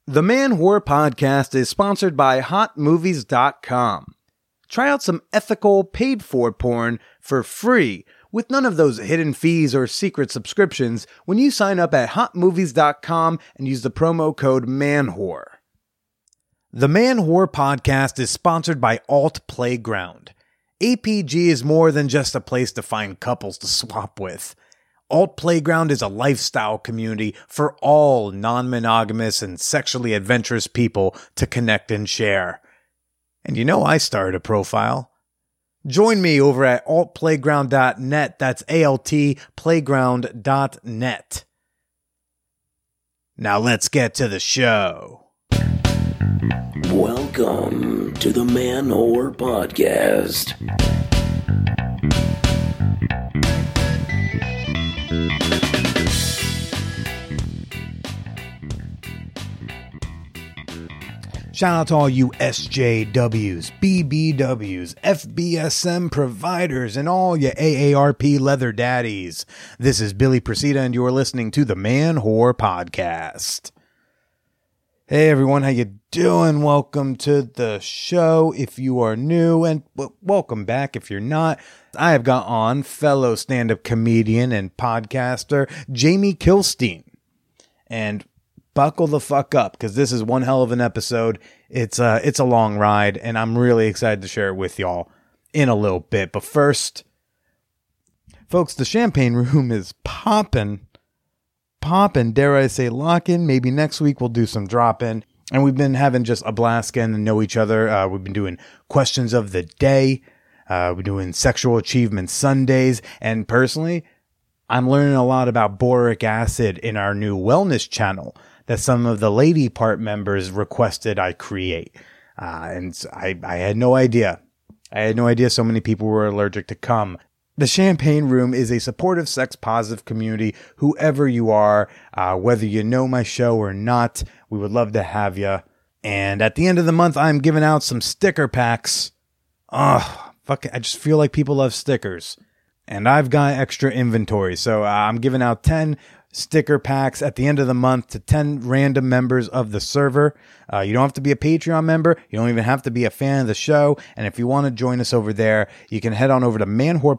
The Man Whore Podcast is sponsored by HotMovies.com. Try out some ethical, paid-for porn for free with none of those hidden fees or secret subscriptions when you sign up at HotMovies.com and use the promo code MANWHORE. The Man Whore Podcast is sponsored by Alt Playground. APG is more than just a place to find couples to swap with. Alt Playground is a lifestyle community for all non-monogamous and sexually adventurous people to connect and share. And you know I started a profile. Join me over at altplayground.net. That's altplayground.net. Now let's get to the show. Welcome to the Man Whore Podcast. Shout out to all you SJWs, BBWs, FBSM providers, and all you AARP leather daddies. This is Billy Presida, and you're listening to the Man Whore Podcast. Hey everyone, how you doing? Welcome to the show if you are new, and welcome back if you're not. I have got on fellow stand-up comedian and podcaster Jamie Kilstein. And buckle the fuck up, because this is one hell of an episode. It's a long ride, and I'm really excited to share it with y'all in a little bit. But first, folks, the Champagne Room is popping, dare I say locking. Maybe next week we'll do some drop-in. And we've been having just a blast getting to know each other. We've been doing questions of the day. We're doing sexual achievement Sundays. And personally, I'm learning a lot about boric acid in our new wellness channel that some of the lady part members requested I create. And I had no idea. I had no idea so many people were allergic to cum. The Champagne Room is a supportive, sex-positive community. Whoever you are, whether you know my show or not, we would love to have you. And at the end of the month, I'm giving out some sticker packs. Fuck it. I just feel like people love stickers. And I've got extra inventory. So I'm giving out 10 sticker packs at the end of the month to 10 random members of the server. You don't have to be a Patreon member. You don't even have to be a fan of the show. And if you want to join us over there, you can head on over to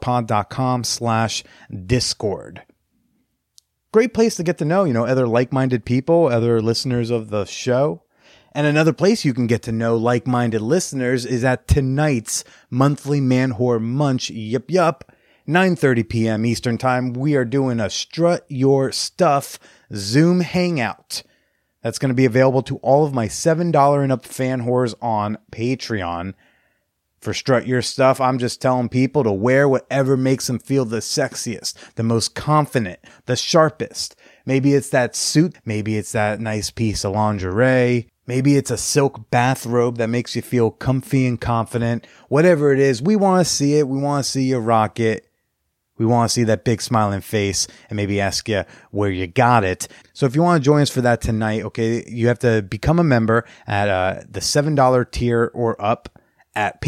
manwhorepod.com/discord. Great place to get to know, other like-minded people, other listeners of the show. And another place you can get to know like-minded listeners is at tonight's monthly Man Whore Munch. Yup. 9:30 p.m. Eastern Time, we are doing a Strut Your Stuff Zoom Hangout. That's going to be available to all of my $7 and up fan whores on Patreon. For Strut Your Stuff, I'm just telling people to wear whatever makes them feel the sexiest, the most confident, the sharpest. Maybe it's that suit, maybe it's that nice piece of lingerie, maybe it's a silk bathrobe that makes you feel comfy and confident. Whatever it is, we want to see it. We want to see you rock it. We want to see that big smiling face and maybe ask you where you got it. So if you want to join us for that tonight, okay, you have to become a member at the $7 tier or up at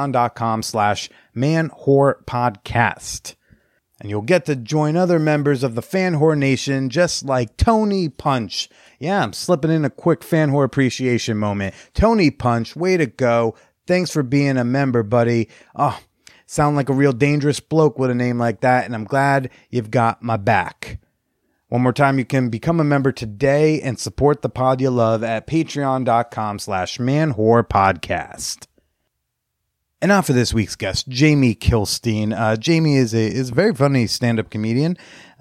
patreon.com/manwhorepodcast. And you'll get to join other members of the Fan Whore Nation, just like Tony Punch. Yeah, I'm slipping in a quick Fan Whore appreciation moment. Tony Punch, way to go. Thanks for being a member, buddy. Sound like a real dangerous bloke with a name like that, and I'm glad you've got my back. One more time, you can become a member today and support the pod you love at patreon.com/manwhorepodcast. And now for this week's guest, Jamie Kilstein. Jamie is a very funny stand-up comedian,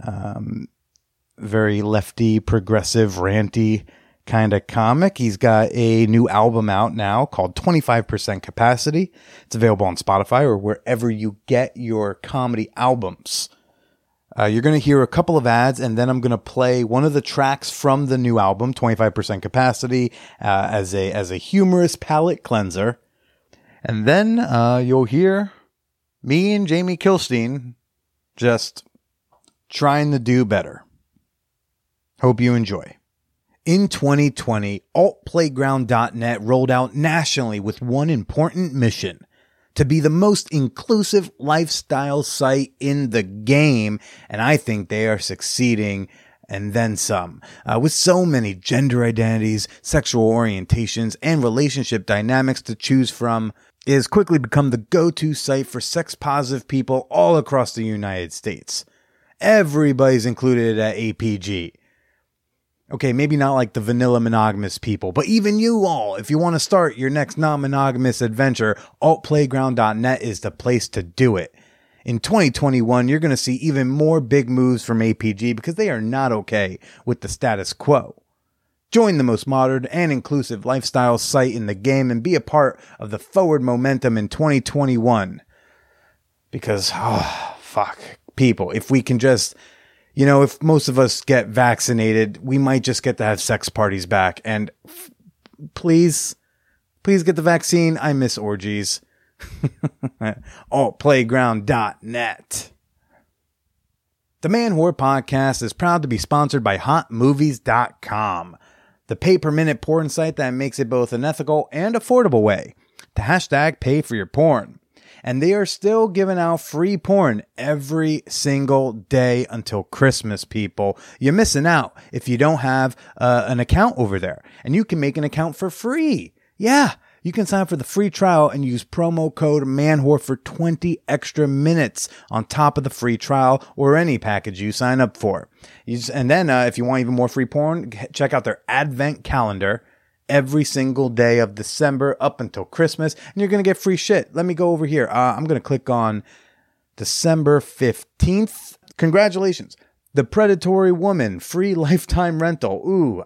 very lefty, progressive, ranty kind of comic. He's got a new album out now called 25% Capacity. It's available on Spotify or wherever you get your comedy albums. You're going to hear a couple of ads, and then I'm going to play one of the tracks from the new album, 25% Capacity, as a humorous palate cleanser. And then you'll hear me and Jamie Kilstein just trying to do better. Hope you enjoy. In 2020, altplayground.net rolled out nationally with one important mission: to be the most inclusive lifestyle site in the game, and I think they are succeeding and then some. With so many gender identities, sexual orientations, and relationship dynamics to choose from, it has quickly become the go-to site for sex-positive people all across the United States. Everybody's included at APG. Okay, maybe not like the vanilla monogamous people, but even you all, if you want to start your next non-monogamous adventure, altplayground.net is the place to do it. In 2021, you're going to see even more big moves from APG because they are not okay with the status quo. Join the most modern and inclusive lifestyle site in the game and be a part of the forward momentum in 2021. Because, people, if we can just, if most of us get vaccinated, we might just get to have sex parties back. And please get the vaccine. I miss orgies. Altplayground.net. The Man Whore Podcast is proud to be sponsored by HotMovies.com, the pay-per-minute porn site that makes it both an ethical and affordable way to hashtag pay for your porn. And they are still giving out free porn every single day until Christmas, people. You're missing out if you don't have an account over there. And you can make an account for free. Yeah. You can sign up for the free trial and use promo code MANWHORE for 20 extra minutes on top of the free trial or any package you sign up for. And then if you want even more free porn, check out their Advent calendar every single day of December up until Christmas, and you're going to get free shit. Let me go over here. I'm going to click on December 15th. Congratulations. The Predatory Woman, free lifetime rental. Ooh,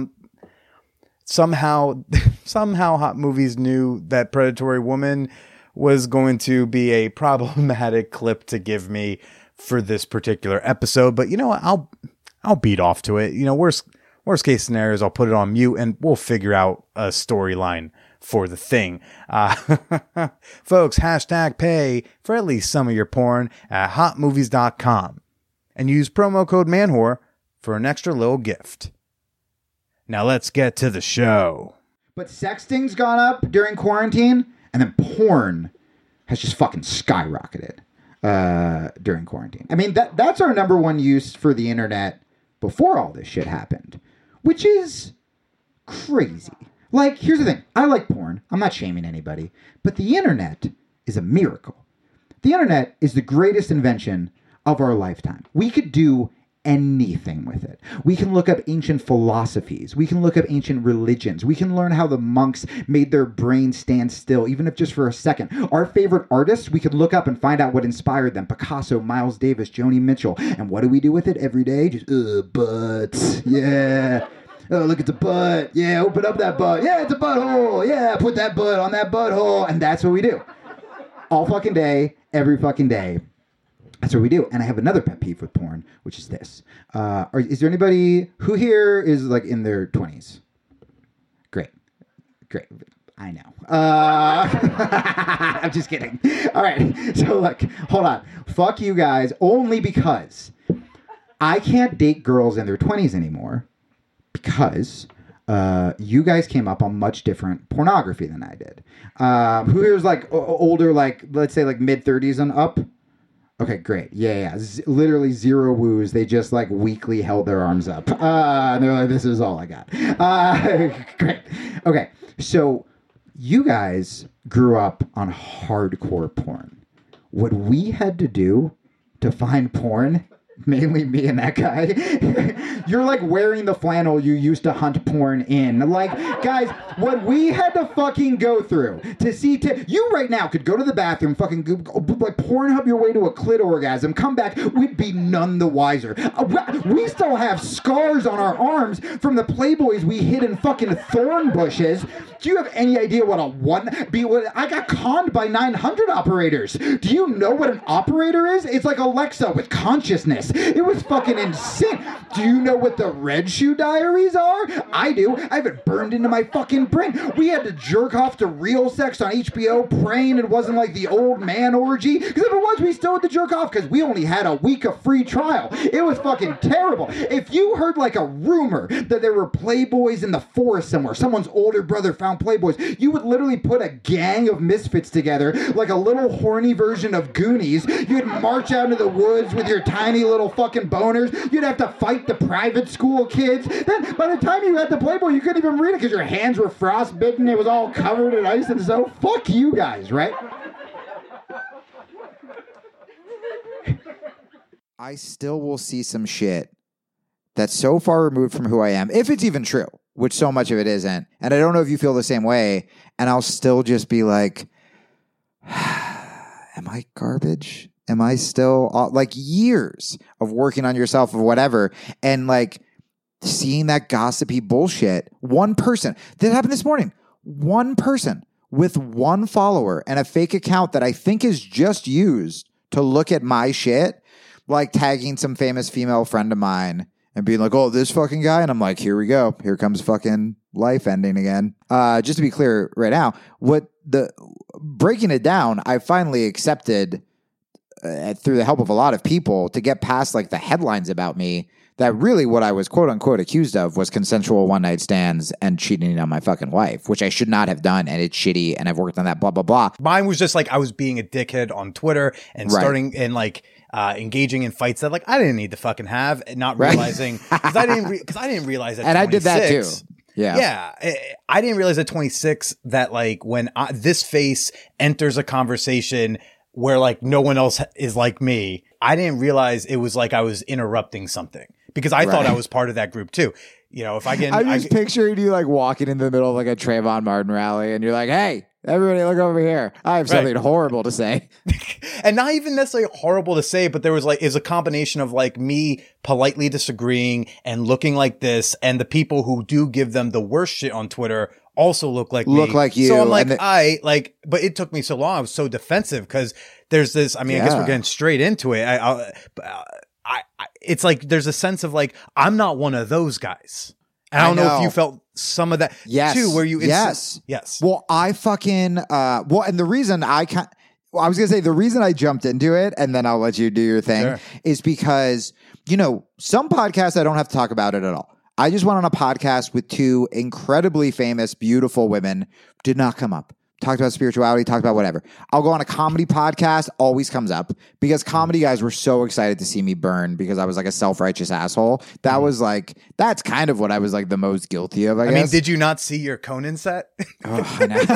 Somehow Hot Movies knew that Predatory Woman was going to be a problematic clip to give me for this particular episode. But you know what? I'll beat off to it. Worst case scenario is I'll put it on mute and we'll figure out a storyline for the thing. Folks, hashtag pay for at least some of your porn at hotmovies.com and use promo code MANWHORE for an extra little gift. Now let's get to the show. But sexting's gone up during quarantine, and then porn has just fucking skyrocketed during quarantine. I mean, that's our number one use for the internet before all this shit happened, which is crazy. Like, here's the thing. I like porn. I'm not shaming anybody. But the internet is a miracle. The internet is the greatest invention of our lifetime. We could do anything with it. We can look up ancient philosophies. We can look up ancient religions. We can learn how the monks made their brains stand still, even if just for a second. Our favorite artists, we could look up and find out what inspired them. Picasso, Miles Davis, Joni Mitchell. And what do we do with it every day? Just, butts. Yeah. Oh, look at the butt. Yeah, open up that butt. Yeah, it's a butthole. Yeah, put that butt on that butthole. And that's what we do. All fucking day, every fucking day. That's what we do. And I have another pet peeve with porn, which is this. Is there anybody who here is like in their 20s? Great. I know. I'm just kidding. All right. So look, hold on. Fuck you guys only because I can't date girls in their 20s anymore because you guys came up on much different pornography than I did. Who here's like older, like let's say like mid-30s and up? Okay, great. Yeah. Literally zero woos. They just like weakly held their arms up. And they're like, this is all I got. Great. Okay, so you guys grew up on hardcore porn. What we had to do to find porn, mainly me and that guy, you're like wearing the flannel you used to hunt porn in. Like, guys, what we had to fucking go through to see, you right now could go to the bathroom, fucking like Pornhub your way to a clit orgasm, come back, we'd be none the wiser. We still have scars on our arms from the Playboys we hid in fucking thorn bushes. Do you have any idea what I got conned by 900 operators. Do you know what an operator is? It's like Alexa with consciousness. It was fucking insane. Do you know what the Red Shoe Diaries are? I do. I have it burned into my fucking brain. We had to jerk off to real sex on HBO, praying it wasn't like the old man orgy. Because if it was, we still had to jerk off because we only had a week of free trial. It was fucking terrible. If you heard like a rumor that there were Playboys in the forest somewhere, someone's older brother found Playboys, you would literally put a gang of misfits together, like a little horny version of Goonies. You'd march out into the woods with your tiny little little fucking boners. You'd have to fight the private school kids. Then by the time you had the Playboy, you couldn't even read it because your hands were frostbitten. It was all covered in ice and so. Fuck you guys, right? I still will see some shit that's so far removed from who I am, if it's even true, which so much of it isn't. And I don't know if you feel the same way. And I'll still just be like, am I garbage? Am I still like years of working on yourself or whatever? And like seeing that gossipy bullshit. One person that happened this morning, one person with one follower and a fake account that I think is just used to look at my shit, like tagging some famous female friend of mine and being like, oh, this fucking guy. And I'm like, here we go. Here comes fucking life ending again. Just to be clear right now, breaking it down, I finally accepted through the help of a lot of people to get past like the headlines about me that really what I was quote unquote accused of was consensual one night stands and cheating on my fucking wife, which I should not have done. And it's shitty. And I've worked on that, blah, blah, blah. Mine was just like, I was being a dickhead on Twitter and starting and like, engaging in fights that like I didn't need to fucking have, and not realizing because I didn't realize that. And I did that too. Yeah. I didn't realize at 26 that like when this face enters a conversation where like no one else is like me, I didn't realize it was like I was interrupting something because I thought I was part of that group too. You know, if I get, I'm just picturing you like walking in the middle of like a Trayvon Martin rally and you're like, hey, everybody look over here. I have something horrible to say. And not even necessarily horrible to say, but there was like, is a combination of like me politely disagreeing and looking like this. And the people who do give them the worst shit on Twitter also look like you. So I'm like, but it took me so long. I was so defensive because there's this, I mean, I guess we're getting straight into it. It's like, there's a sense of like, I'm not one of those guys. And I don't know if you felt some of that too, where you, yes. Well, I fucking, and the reason I was going to say the reason I jumped into it and then I'll let you do your thing is because, you know, some podcasts I don't have to talk about it at all. I just went on a podcast with two incredibly famous, beautiful women, did not come up. Talked about spirituality, talked about whatever. I'll go on a comedy podcast, always comes up because comedy guys were so excited to see me burn because I was like a self-righteous asshole. That was like, that's kind of what I was like the most guilty of, I guess. mean, did you not see your Conan set? I know.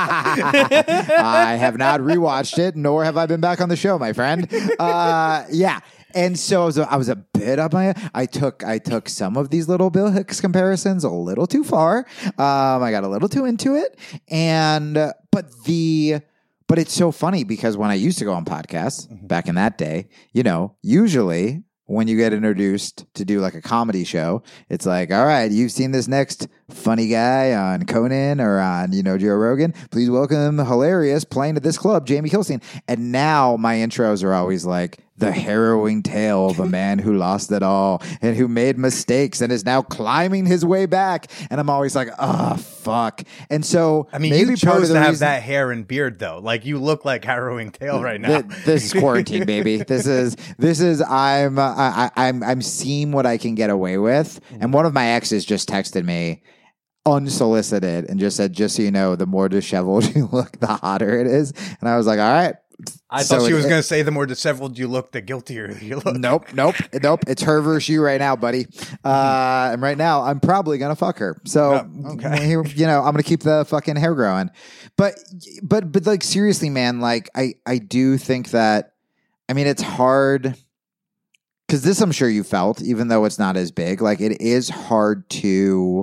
I have not rewatched it, nor have I been back on the show, my friend. Yeah. And so I was a bit up my. I took some of these little Bill Hicks comparisons a little too far. I got a little too into it, but it's so funny because when I used to go on podcasts back in that day, you know, usually when you get introduced to do like a comedy show, it's like, all right, you've seen this next funny guy on Conan or on, you know, Joe Rogan. Please welcome hilarious playing at this club, Jamie Kilstein. And now my intros are always like the harrowing tale of a man who lost it all and who made mistakes and is now climbing his way back. And I'm always like, oh, fuck. And so I mean, you chose to have that hair and beard though. Like you look like harrowing tale right now. This is quarantine, baby. This is I'm seeing what I can get away with. And one of my exes just texted me unsolicited and just said, just so you know, the more disheveled you look, the hotter it is. And I was like, all right. I thought she was going to say the more disheveled you look, the guiltier you look. Nope. It's her versus you right now, buddy. And right now, I'm probably going to fuck her. So, you know, I'm going to keep the fucking hair growing. But like, seriously, man, like, I do think that, I mean, it's hard because this I'm sure you felt, even though it's not as big, like, it is hard to,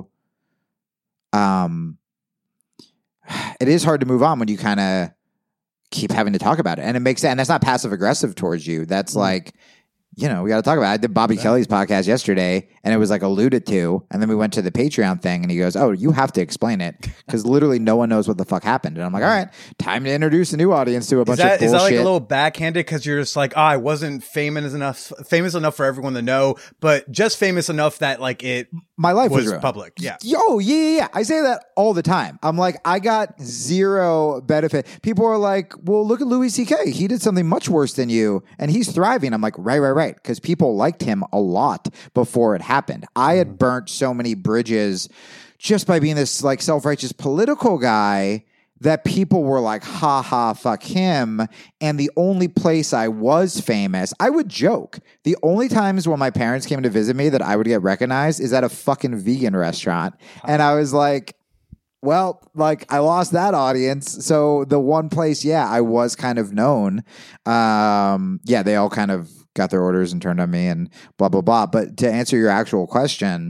move on when you kind of keep having to talk about it. And it makes sense. And that's not passive aggressive towards you. That's like, you know, we got to talk about it. I did Bobby Kelly's podcast yesterday and it was like alluded to. And then we went to the Patreon thing and he goes, oh, you have to explain it because literally no one knows what the fuck happened. And I'm like, all right, time to introduce a new audience to a bunch of bullshit. Is that like a little backhanded because you're just like, oh, I wasn't famous enough for everyone to know, but just famous enough that like my life was public. Yeah. Yo, yeah. I say that all the time. I'm like, I got zero benefit. People are like, well, look at Louis C.K. He did something much worse than you and he's thriving. I'm like, right. Because people liked him a lot before it happened. I had burnt so many bridges just by being this like self-righteous political guy that people were like, ha ha, fuck him. And the only place I was famous, I would joke. The only times when my parents came to visit me that I would get recognized is at a fucking vegan restaurant. And I was like, well, like I lost that audience. So the one place, I was kind of known. They all kind of got their orders and turned on me and blah, blah, blah. But to answer your actual question,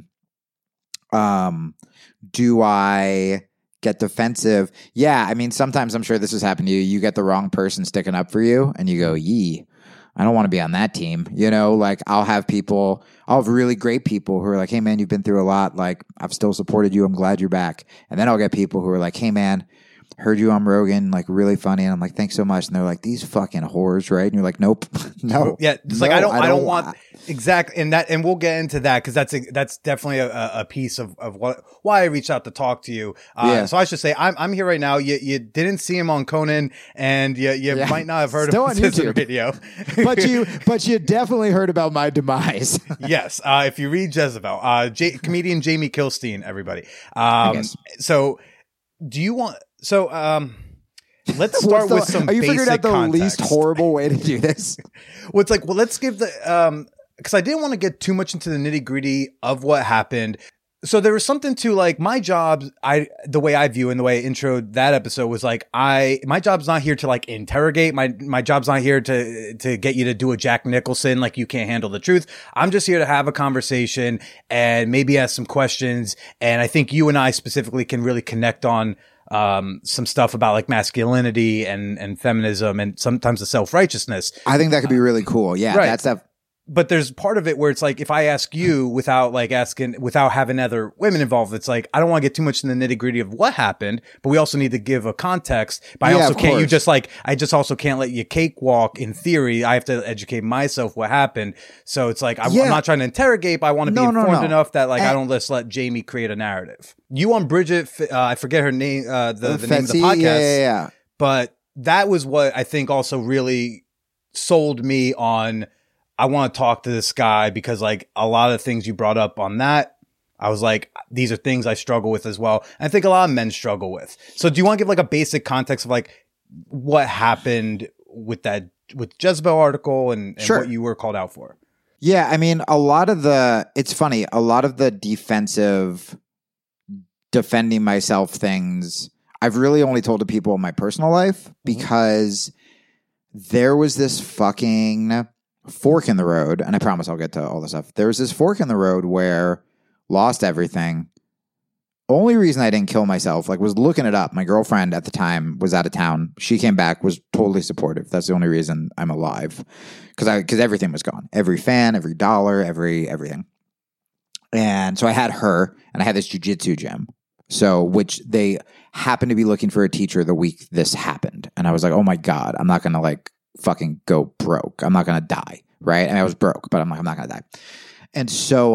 do I get defensive? Yeah, I mean, sometimes I'm sure this has happened to you. You get the wrong person sticking up for you and you go, I don't want to be on that team. You know, like I'll have really great people who are like, hey man, you've been through a lot. Like I've still supported you. I'm glad you're back. And then I'll get people who are like, hey man, heard you on Rogan, like really funny. And I'm like, thanks so much. And they're like, these fucking whores, right? And you're like, nope, no. Yeah. It's like, I don't want exactly. And we'll get into that. Cause that's definitely a piece of why I reached out to talk to you. So I should say I'm here right now. You didn't see him on Conan and you might not have heard Still of on his YouTube video, but you definitely heard about my demise. Yes. If you read Jezebel, comedian Jamie Kilstein, everybody. So do you want, let's start with some. Are you basic figuring out the context. least horrible way to do this? Well, it's like, let's give the because I didn't want to get too much into the nitty gritty of what happened. So there was something to like my job. The way I view and the way I introed that episode was like my job's not here to like interrogate. My job's not here to get you to do a Jack Nicholson like you can't handle the truth. I'm just here to have a conversation and maybe ask some questions. And I think you and I specifically can really connect on some stuff about like masculinity and feminism and sometimes the self-righteousness. I think that could be really cool. Yeah, right. That stuff. But there's part of it where it's like, if I ask you without having other women involved, it's like, I don't want to get too much in the nitty gritty of what happened, but we also need to give a context. But I also can't, I just also can't let you cakewalk in theory. I have to educate myself what happened. So it's like, I'm not trying to interrogate, but I want to be informed enough that like, I don't just let Jamie create a narrative. You on Bridget, I forget her name, the name of the podcast. Yeah. But that was what I think also really sold me on, I want to talk to this guy because like a lot of things you brought up on that, I was like, these are things I struggle with as well. And I think a lot of men struggle with. So do you want to give like a basic context of like what happened with Jezebel article and Sure. what you were called out for? Yeah. I mean, it's funny. A lot of the defending myself things, I've really only told to people in my personal life because there was this fucking fork in the road, and I promise I'll get to all this stuff. There was this fork in the road where lost everything. Only reason I didn't kill myself, like, was looking it up. My girlfriend at the time was out of town. She came back, was totally supportive. That's the only reason I'm alive, because everything was gone. Every fan, every dollar, everything. And so I had her, and I had this jiu-jitsu gym. So, which they happened to be looking for a teacher the week this happened, and I was like, oh my God, I'm not gonna like fucking go broke. I'm not going to die. Right. I mean, I was broke, but I'm like, I'm not going to die. And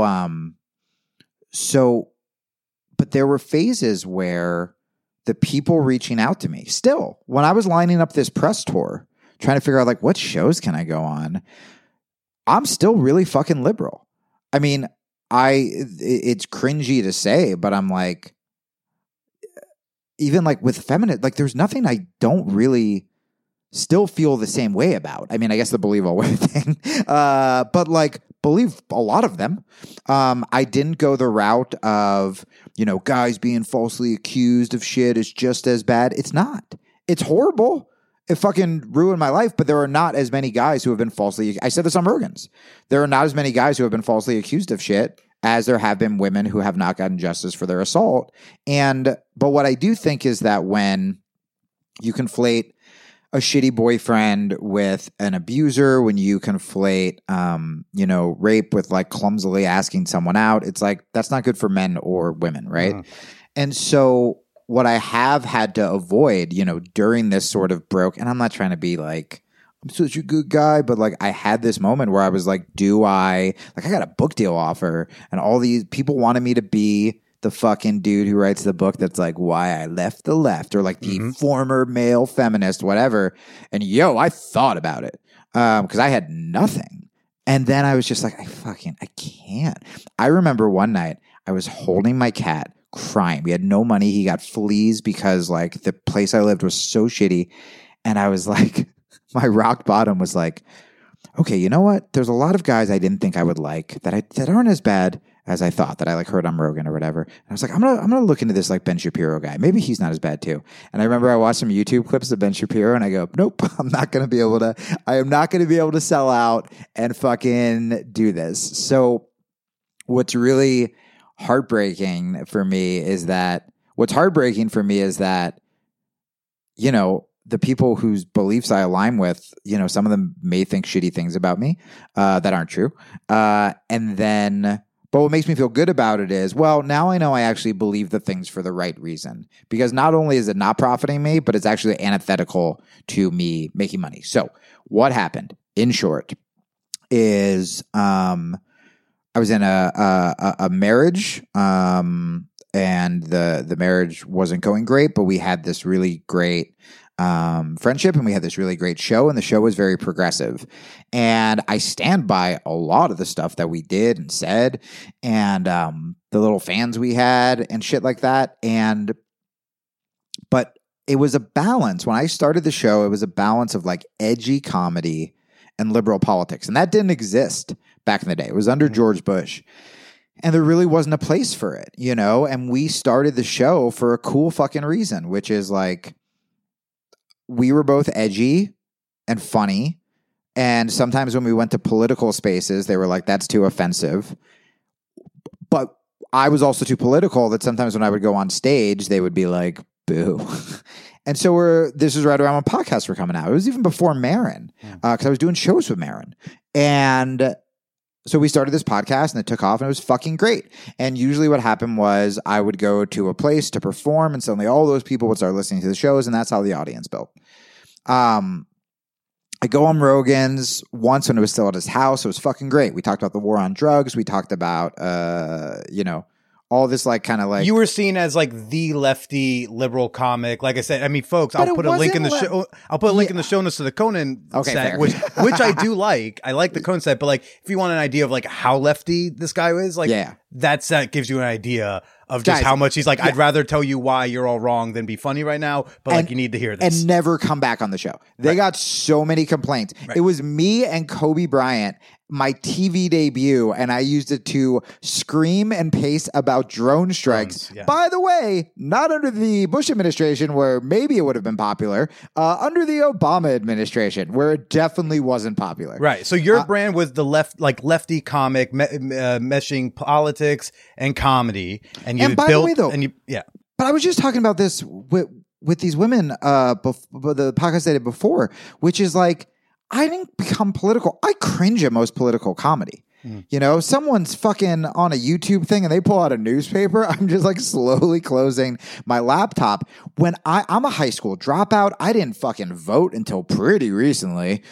but there were phases where the people reaching out to me still, when I was lining up this press tour, trying to figure out like, what shows can I go on? I'm still really fucking liberal. I mean, it's cringy to say, but I'm like, even like with feminist, like there's nothing I don't really still feel the same way about. I mean, I guess the believe all women thing, but like believe a lot of them. I didn't go the route of, guys being falsely accused of shit is just as bad. It's not. It's horrible. It fucking ruined my life, but there are not as many guys who have been I said this on Rogan's. There are not as many guys who have been falsely accused of shit as there have been women who have not gotten justice for their assault. But what I do think is that when you conflate a shitty boyfriend with an abuser, when you conflate, rape with like clumsily asking someone out, it's like, that's not good for men or women. Right. And so what I have had to avoid, during this sort of broke, and I'm not trying to be like, I'm such a good guy, but like I had this moment where I was like, I got a book deal offer and all these people wanted me to be the fucking dude who writes the book that's like why I left the left, or like the former male feminist, whatever. And I thought about it because I had nothing. And then I was just like, I can't. I remember one night I was holding my cat, crying. We had no money. He got fleas because like the place I lived was so shitty. And I was like, my rock bottom was like, okay, you know what? There's a lot of guys I didn't think I would like that aren't as bad as I thought, that I like heard on Rogan or whatever. And I was like, I'm gonna look into this like Ben Shapiro guy. Maybe he's not as bad too. And I remember I watched some YouTube clips of Ben Shapiro and I go, nope, I am not gonna be able to sell out and fucking do this. So what's heartbreaking for me is that, you know, the people whose beliefs I align with, you know, some of them may think shitty things about me that aren't true. But what makes me feel good about it is, well, now I know I actually believe the things for the right reason. Because not only is it not profiting me, but it's actually antithetical to me making money. So what happened, in short, is I was in a marriage, and the marriage wasn't going great, but we had this really great friendship, and we had this really great show, and the show was very progressive. And I stand by a lot of the stuff that we did and said, and the little fans we had and shit like that. But it was a balance. When I started the show, it was a balance of like edgy comedy and liberal politics. And that didn't exist back in the day. It was under George Bush. And there really wasn't a place for it, you know? And we started the show for a cool fucking reason, which is like, we were both edgy and funny. And sometimes when we went to political spaces, they were like, that's too offensive. But I was also too political that sometimes when I would go on stage, they would be like, boo. And so this is right around when podcasts were coming out. It was even before Maron, because I was doing shows with Maron. And so we started this podcast and it took off and it was fucking great. And usually what happened was I would go to a place to perform and suddenly all those people would start listening to the shows, and that's how the audience built. I go on Rogan's once when it was still at his house. It was fucking great. We talked about the war on drugs. We talked about, you know, all this like kind of like you were seen as like the lefty liberal comic. Like I said, I mean, folks, I'll put a link in the show. I'll put a link in the show notes to the Conan set, which I do like. I like the Conan set, but like if you want an idea of like how lefty this guy is, like that gives you an idea of just how much he's like, I'd rather tell you why you're all wrong than be funny right now, but like you need to hear this. And never come back on the show. They got so many complaints. Right. It was me and Kobe Bryant, my TV debut, and I used it to scream and pace about drone strikes. By the way, not under the Bush administration where maybe it would have been popular, under the Obama administration where it definitely wasn't popular. Right. So your brand was the lefty comic, meshing politics and comedy. And by the way, though, but I was just talking about this with these women, the podcast I did before, which is like, I didn't become political. I cringe at most political comedy. You know, someone's fucking on a YouTube thing and they pull out a newspaper. I'm just like slowly closing my laptop. When I'm a high school dropout, I didn't fucking vote until pretty recently.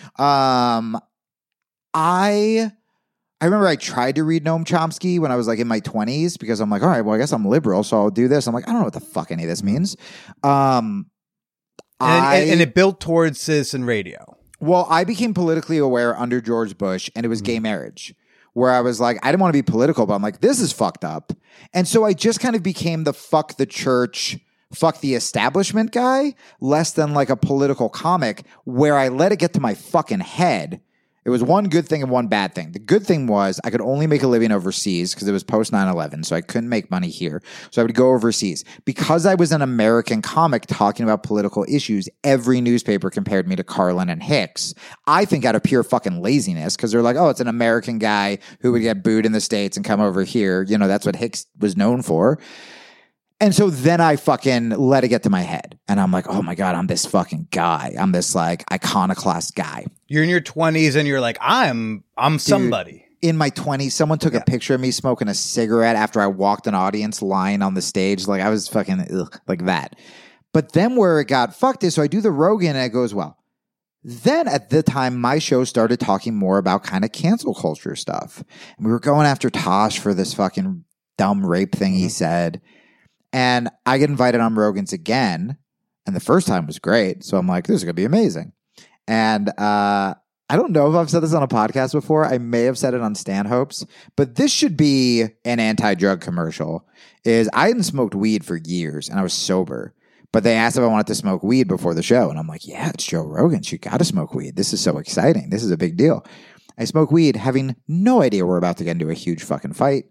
I remember I tried to read Noam Chomsky when I was like in my 20s because I'm like, all right, well, I guess I'm liberal, so I'll do this. I'm like, I don't know what the fuck any of this means. And it built towards citizen radio. Well, I became politically aware under George Bush, and it was gay marriage, where I was like, I didn't want to be political, but I'm like, this is fucked up. And so I just kind of became the fuck the church, fuck the establishment guy, less than like a political comic, where I let it get to my fucking head. It was one good thing and one bad thing. The good thing was I could only make a living overseas because it was post 9/11, so I couldn't make money here. So I would go overseas. Because I was an American comic talking about political issues, every newspaper compared me to Carlin and Hicks. I think out of pure fucking laziness because they're like, oh, it's an American guy who would get booed in the States and come over here. You know, that's what Hicks was known for. And so then I fucking let it get to my head. And I'm like, oh my God, I'm this fucking guy. I'm this like iconoclast guy. You're in your 20s and you're like, I'm somebody. In my 20s, someone took a picture of me smoking a cigarette after I walked an audience lying on the stage. Like I was fucking like that. But then where it got fucked is, so I do the Rogan and it goes well. Then at the time, my show started talking more about kind of cancel culture stuff. And we were going after Tosh for this fucking dumb rape thing he said. And I get invited on Rogan's again. And the first time was great. So I'm like, this is going to be amazing. And I I don't know if I've said this on a podcast before. I may have said it on Stanhope's, but this should be an anti-drug commercial. I hadn't smoked weed for years and I was sober, but they asked if I wanted to smoke weed before the show. And I'm like, yeah, it's Joe Rogan. She got to smoke weed. This is so exciting. This is a big deal. I smoke weed having no idea we're about to get into a huge fucking fight.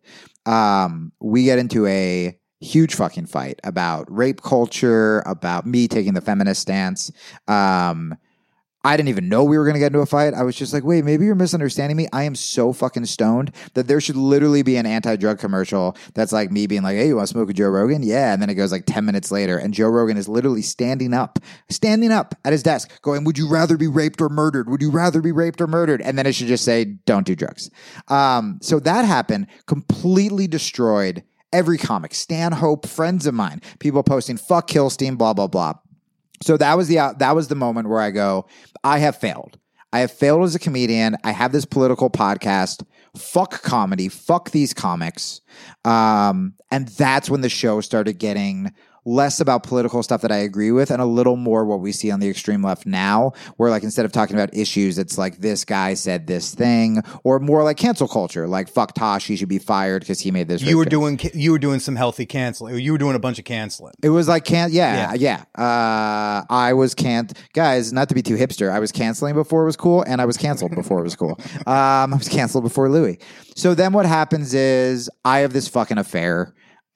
We get into a huge fucking fight about rape culture, about me taking the feminist stance. I didn't even know we were going to get into a fight. I was just like, wait, maybe you're misunderstanding me. I am so fucking stoned that there should literally be an anti-drug commercial that's like me being like, hey, you want to smoke with Joe Rogan? Yeah. And then it goes like 10 minutes later and Joe Rogan is literally standing up at his desk going, would you rather be raped or murdered? Would you rather be raped or murdered? And then it should just say, don't do drugs. So that happened, completely destroyed every comic. Stanhope, friends of mine, people posting, fuck Kilstein, blah, blah, blah. So that was the moment where I go, I have failed. I have failed as a comedian. I have this political podcast. Fuck comedy. Fuck these comics. And that's when the show started getting less about political stuff that I agree with and a little more what we see on the extreme left now, where like instead of talking about issues, it's like this guy said this thing, or more like cancel culture, like fuck Tosh, he should be fired because he made this. You were doing some healthy canceling. You were doing a bunch of canceling. It was like yeah. I was guys, not to be too hipster, I was canceling before it was cool, and I was canceled before it was cool. I was canceled before Louis. So then what happens is I have this fucking affair.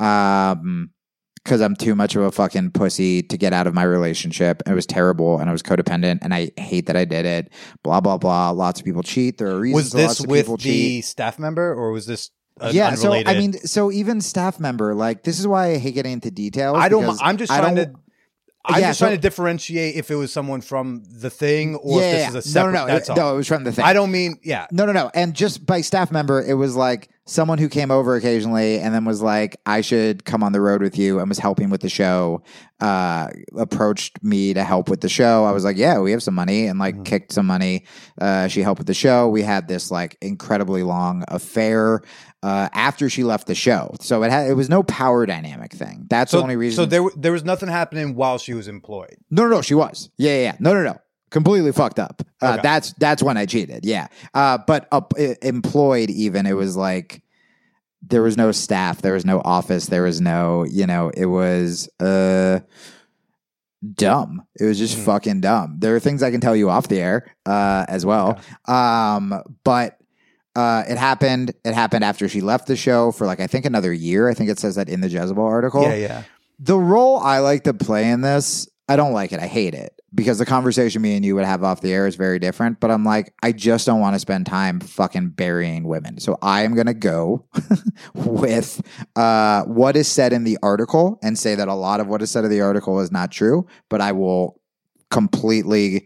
Because I'm too much of a fucking pussy to get out of my relationship. It was terrible, and I was codependent, and I hate that I did it. Blah, blah, blah. Lots of people cheat. There are reasons. Was this lots of with people the cheat. staff member, or was this unrelated? unrelated? So even staff member, like, this is why I hate getting into details. I'm just trying to differentiate if it was someone from the thing or if this is a separate. No, it was from the thing. I don't mean, No. And just by staff member, it was like someone who came over occasionally and then was like, I should come on the road with you, and was helping with the show, approached me to help with the show. I was like, yeah, we have some money, and like kicked some money. She helped with the show. We had this like incredibly long affair after she left the show. So it was no power dynamic thing. That's the only reason. So there was nothing happening while she was employed. No, she was. Yeah. No. Completely fucked up. Okay. That's when I cheated. Yeah. But employed even, it was like there was no staff, there was no office, there was no, it was dumb. It was just fucking dumb. There are things I can tell you off the air as well. Okay. But it happened after she left the show for like I think another year. I think it says that in the Jezebel article. Yeah. The role I like to play in this, I don't like it. I hate it. Because the conversation me and you would have off the air is very different. But I'm like, I just don't want to spend time fucking burying women. So I am going to go with what is said in the article and say that a lot of what is said in the article is not true. But I will completely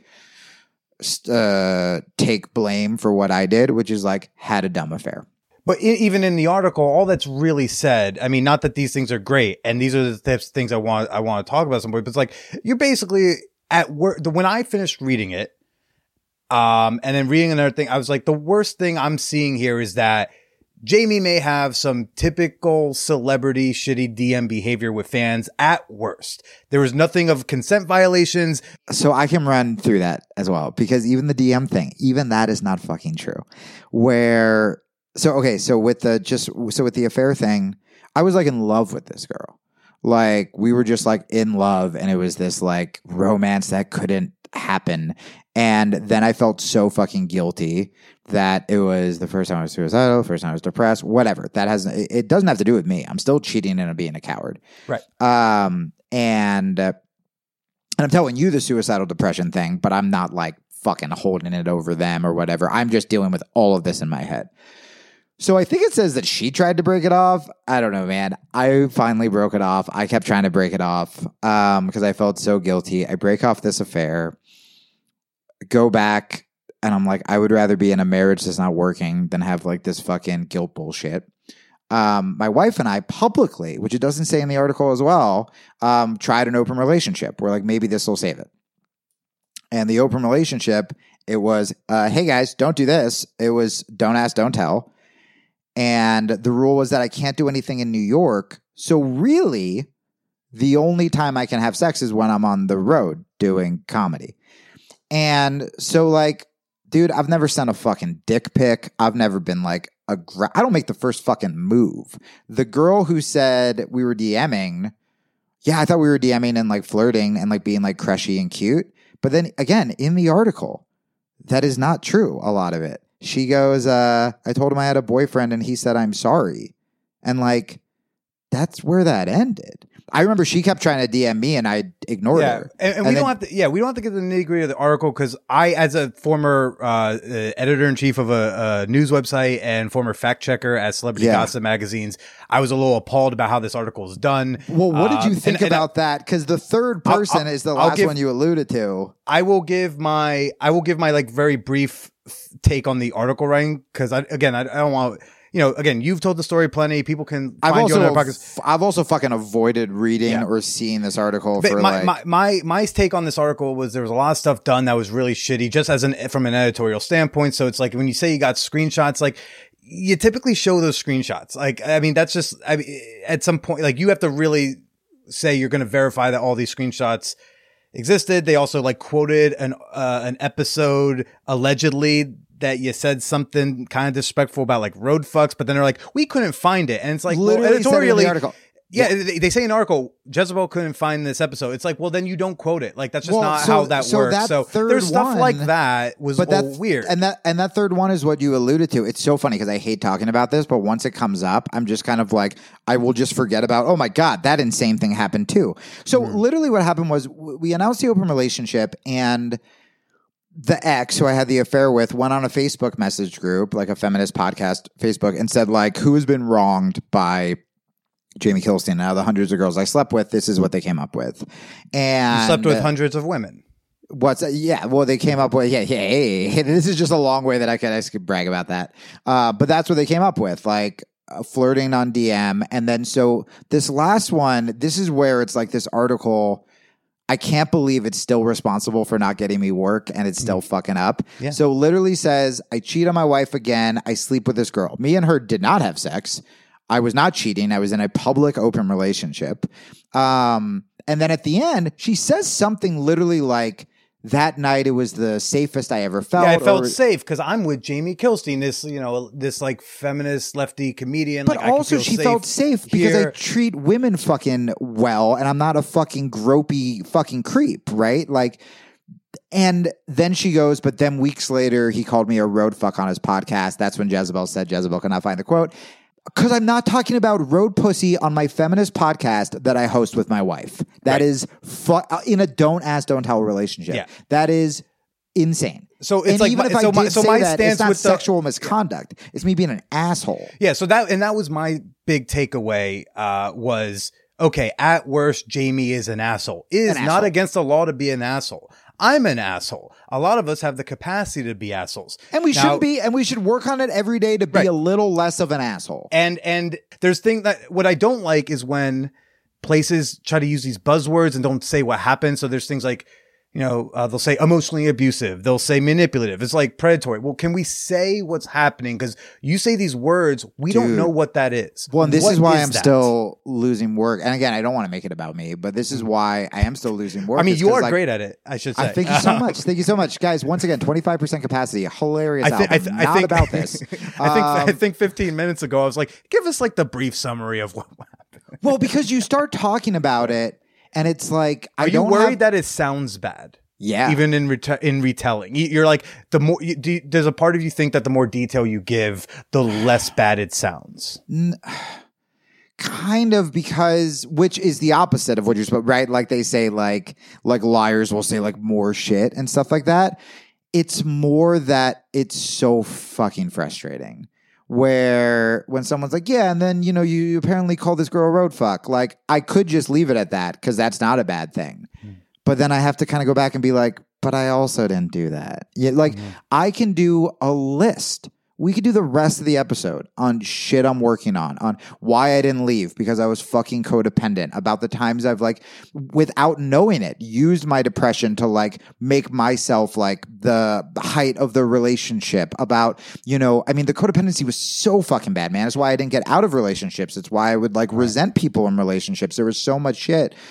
take blame for what I did, which is like had a dumb affair. But even in the article, all that's really said, I mean, not that these things are great, and these are the types of things I want to talk about some point, but it's like, you're basically at work. When I finished reading it, and then reading another thing, I was like, the worst thing I'm seeing here is that Jamie may have some typical celebrity shitty DM behavior with fans at worst. There was nothing of consent violations. So I can run through that as well, because even the DM thing, even that is not fucking true. So with the affair thing, I was like in love with this girl. Like we were just like in love, and it was this like romance that couldn't happen. And then I felt so fucking guilty that it was the first time I was suicidal, the first time I was depressed, whatever. It doesn't have to do with me. I'm still cheating and being a coward. Right. And I'm telling you the suicidal depression thing, but I'm not like fucking holding it over them or whatever. I'm just dealing with all of this in my head. So I think it says that she tried to break it off. I don't know, man. I finally broke it off. I kept trying to break it off because I felt so guilty. I break off this affair, go back, and I'm like, I would rather be in a marriage that's not working than have like this fucking guilt bullshit. My wife and I publicly, which it doesn't say in the article as well, tried an open relationship. We're like, maybe this will save it. And the open relationship, it was, hey guys, don't do this. It was don't ask, don't tell. And the rule was that I can't do anything in New York. So really, the only time I can have sex is when I'm on the road doing comedy. And so like dude, I've never sent a fucking dick pic. I've never been like I don't make the first fucking move. The girl who said we were DMing, yeah, I thought we were DMing and like flirting and like being like crushy and cute. But then again, in the article, that is not true. A lot of it. She goes, I told him I had a boyfriend and he said, I'm sorry. And like, that's where that ended. I remember she kept trying to DM me and I ignored her. And we don't have to. Yeah, we don't have to get to the nitty gritty of the article because I, as a former editor in chief of a news website and former fact checker at Celebrity Gossip magazines, I was a little appalled about how this article is done. Well, what did you think about that? Because the third person is the last one you alluded to. I will give my like very brief take on the article writing because I don't want. You know, again, you've told the story plenty. People can find you on their podcasts. I've also fucking avoided reading or seeing this article. But my take on this article was there was a lot of stuff done that was really shitty, just from an editorial standpoint. So it's like when you say you got screenshots, like you typically show those screenshots. Like, I mean, that's just at some point, like you have to really say you're going to verify that all these screenshots existed. They also like quoted an episode allegedly that you said something kind of disrespectful about like road fucks, but then they're like, we couldn't find it. And it's like, literally well, editorially, the article. Yeah, they say in an article, Jezebel couldn't find this episode. It's like, well, then you don't quote it. Like, that's just not how that works. So there's stuff like that was weird. And that third one is what you alluded to. It's so funny because I hate talking about this, but once it comes up, I'm just kind of like, I will just forget about, oh my God, that insane thing happened too. So literally what happened was we announced the open relationship and the ex who I had the affair with went on a Facebook message group, like a feminist podcast Facebook, and said like, who has been wronged by Jamie Kilstein? Now the hundreds of girls I slept with, this is what they came up with. And you slept with hundreds of women. Well, they came up with, hey, this is just a long way that I could brag about that. But that's what they came up with, like flirting on DM. And then so this last one, this is where it's like this article, I can't believe it's still responsible for not getting me work and it's still fucking up. Yeah. So literally says, I cheat on my wife again. I sleep with this girl. Me and her did not have sex. I was not cheating. I was in a public open relationship. And then at the end, she says something literally like, that night it was the safest I ever felt. Yeah, I felt safe because I'm with Jamie Kilstein, this like feminist lefty comedian. But like, also she felt safe because I treat women fucking well and I'm not a fucking gropey fucking creep, right? Like, and then she goes, but then weeks later he called me a road fuck on his podcast. That's when Jezebel said Jezebel could not find the quote. Because I'm not talking about road pussy on my feminist podcast that I host with my wife. That is in a don't ask, don't tell relationship. Yeah. That is insane. So it's and even if I did say that, it's not sexual misconduct. It's me being an asshole. Yeah. So that was my big takeaway. Was okay. At worst, Jamie is an asshole. Not against the law to be an asshole. I'm an asshole. A lot of us have the capacity to be assholes. And we shouldn't be, and we should work on it every day to be a little less of an asshole. And there's things that, what I don't like is when places try to use these buzzwords and don't say what happened. So there's things like, they'll say emotionally abusive. They'll say manipulative. It's like predatory. Well, can we say what's happening? Because you say these words, we don't know what that is. Well, and this is why I'm still losing work. And again, I don't want to make it about me, but this is why I am still losing work. I mean, you are great at it, I should say. Thank you so much. Thank you so much. Guys, once again, 25% capacity. Hilarious album. I think about this. I think 15 minutes ago, I was like, give us like the brief summary of what happened. Well, because you start talking about it, and it's like, are you worried that it sounds bad? Yeah. Even in retelling, you're like, the more does a part of you think that the more detail you give, the less bad it sounds? Kind of, because which is the opposite of what you're supposed, right? Like they say, like liars will say like more shit and stuff like that. It's more that it's so fucking frustrating. Where when someone's like, yeah, and then, you apparently call this girl a road fuck. Like, I could just leave it at that because that's not a bad thing. But then I have to kind of go back and be like, but I also didn't do that. Yeah, I can do a list. We could do the rest of the episode on shit I'm working on why I didn't leave because I was fucking codependent, about the times I've without knowing it, used my depression to make myself the height of the relationship, about, the codependency was so fucking bad, man. It's why I didn't get out of relationships. It's why I would resent people in relationships. There was so much shit.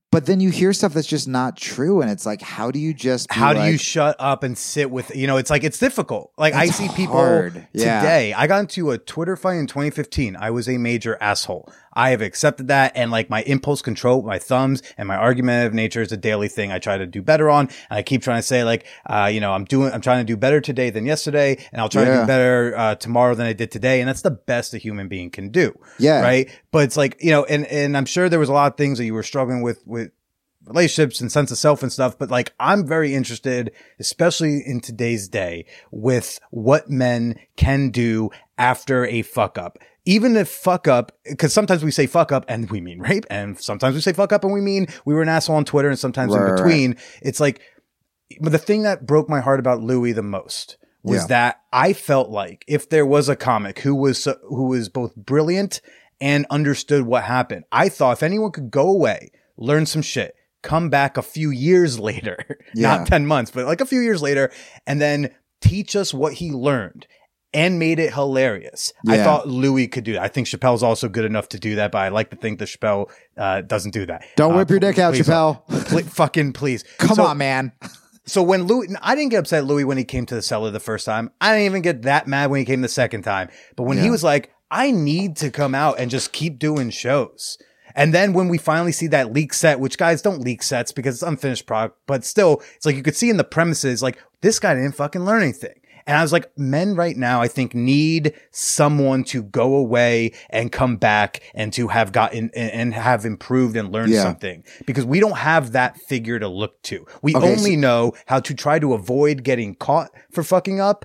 But then you hear stuff that's just not true, and it's like, how do you just? How do you shut up and sit with? It's like it's difficult. Like I see people today. I got into a Twitter fight in 2015. I was a major asshole. I have accepted that, and like my impulse control, my thumbs, and my argumentative nature is a daily thing I try to do better on. And I keep trying to say like, I'm trying to do better today than yesterday, and I'll try to do better tomorrow than I did today. And that's the best a human being can do. Yeah. Right. But it's like, and I'm sure there was a lot of things that you were struggling with relationships and sense of self and stuff. But like, I'm very interested, especially in today's day, with what men can do after a fuck up. Even if fuck up, because sometimes we say fuck up and we mean rape, and sometimes we say fuck up and we mean we were an asshole on Twitter, and sometimes in between. It's like, but the thing that broke my heart about Louis the most was that I felt like if there was a comic who was both brilliant and understood what happened, I thought if anyone could go away, learn some shit, come back a few years later, not 10 months, but like a few years later, and then teach us what he learned and made it hilarious. Yeah. I thought Louis could do that. I think Chappelle's also good enough to do that, but I like to think that Chappelle doesn't do that. Don't whip your dick out, Chappelle. Please. Come on, man. So when Louis, I didn't get upset at Louis when he came to the cellar the first time. I didn't even get that mad when he came the second time. But when he was like, I need to come out and just keep doing shows. And then when we finally see that leak set, which guys don't leak sets because it's unfinished product, but still, it's like you could see in the premises, like this guy didn't fucking learn anything. And I was like, men right now, I think need someone to go away and come back and to have gotten and have improved and learned something, because we don't have that figure to look to. We only know how to try to avoid getting caught for fucking up,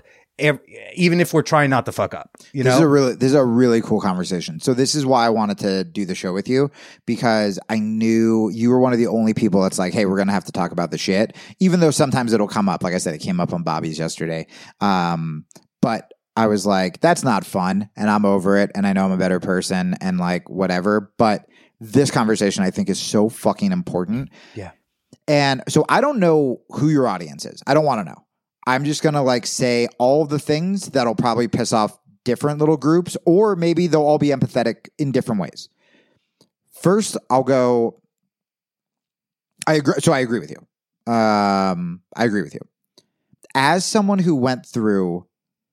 even if we're trying not to fuck up. This is a really cool conversation. So this is why I wanted to do the show with you, because I knew you were one of the only people that's like, hey, we're going to have to talk about the shit, even though sometimes it'll come up. Like I said, it came up on Bobby's yesterday. But I was like, that's not fun, and I'm over it, and I know I'm a better person, and like whatever. But this conversation I think is so fucking important. Yeah. And so I don't know who your audience is. I don't want to know. I'm just going to like say all the things that'll probably piss off different little groups, or maybe they'll all be empathetic in different ways. First, I'll go, I agree. So I agree with you. I agree with you. As someone who went through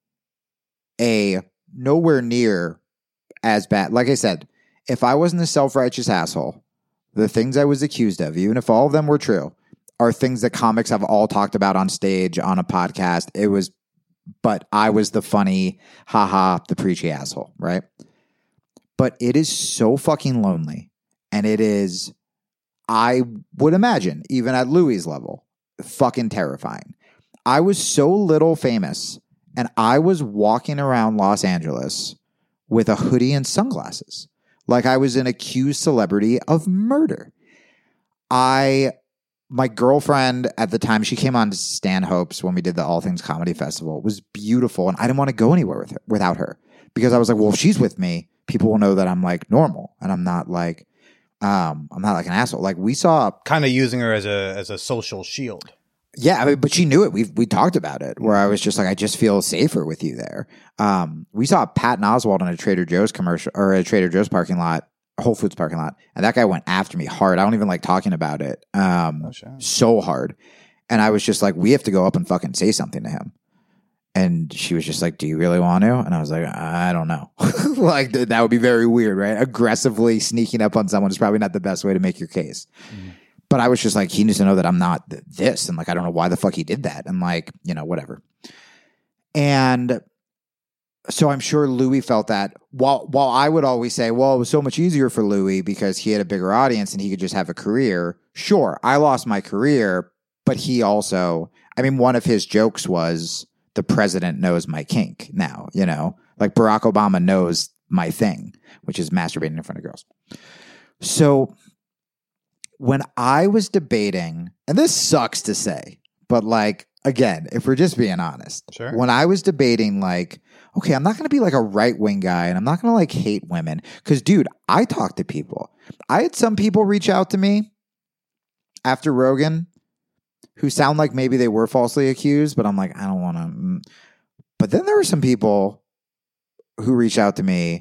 a nowhere near as bad, like I said, if I wasn't a self-righteous asshole, the things I was accused of, even if all of them were true, are things that comics have all talked about on stage, on a podcast. But I was the funny, the preachy asshole, right? But it is so fucking lonely. And it is, I would imagine, even at Louis' level, fucking terrifying. I was so little famous, and I was walking around Los Angeles with a hoodie and sunglasses, like I was an accused celebrity of murder. My girlfriend at the time, she came on to Stanhope's when we did the All Things Comedy Festival. It was beautiful, and I didn't want to go anywhere without her, because I was like, well, if she's with me, people will know that I'm like normal, and I'm not like an asshole. Like we saw kind of using her as a social shield. Yeah, I mean, but she knew it. We talked about it, where I was just like, I just feel safer with you there. We saw Patton Oswalt in a Trader Joe's commercial, or a Trader Joe's parking lot, Whole Foods parking lot, and that guy went after me hard. I don't even like talking about it. So hard. And I was just like, we have to go up and fucking say something to him. And she was just like, do you really want to? And I was like, I don't know. Like that would be very weird, right? Aggressively sneaking up on someone is probably not the best way to make your case. But I was just like, he needs to know that I'm not this. And like, I don't know why the fuck he did that. And like, whatever. And so I'm sure Louis felt that, while I would always say, well, it was so much easier for Louis because he had a bigger audience and he could just have a career. Sure, I lost my career, but he also, one of his jokes was, the president knows my kink now, like Barack Obama knows my thing, which is masturbating in front of girls. So when I was debating, and this sucks to say, but like, again, if we're just being honest, sure. When I was debating like, okay, I'm not going to be like a right-wing guy, and I'm not going to like hate women. Because, dude, I talk to people. I had some people reach out to me after Rogan who sound like maybe they were falsely accused, but I'm like, I don't want to. But then there were some people who reached out to me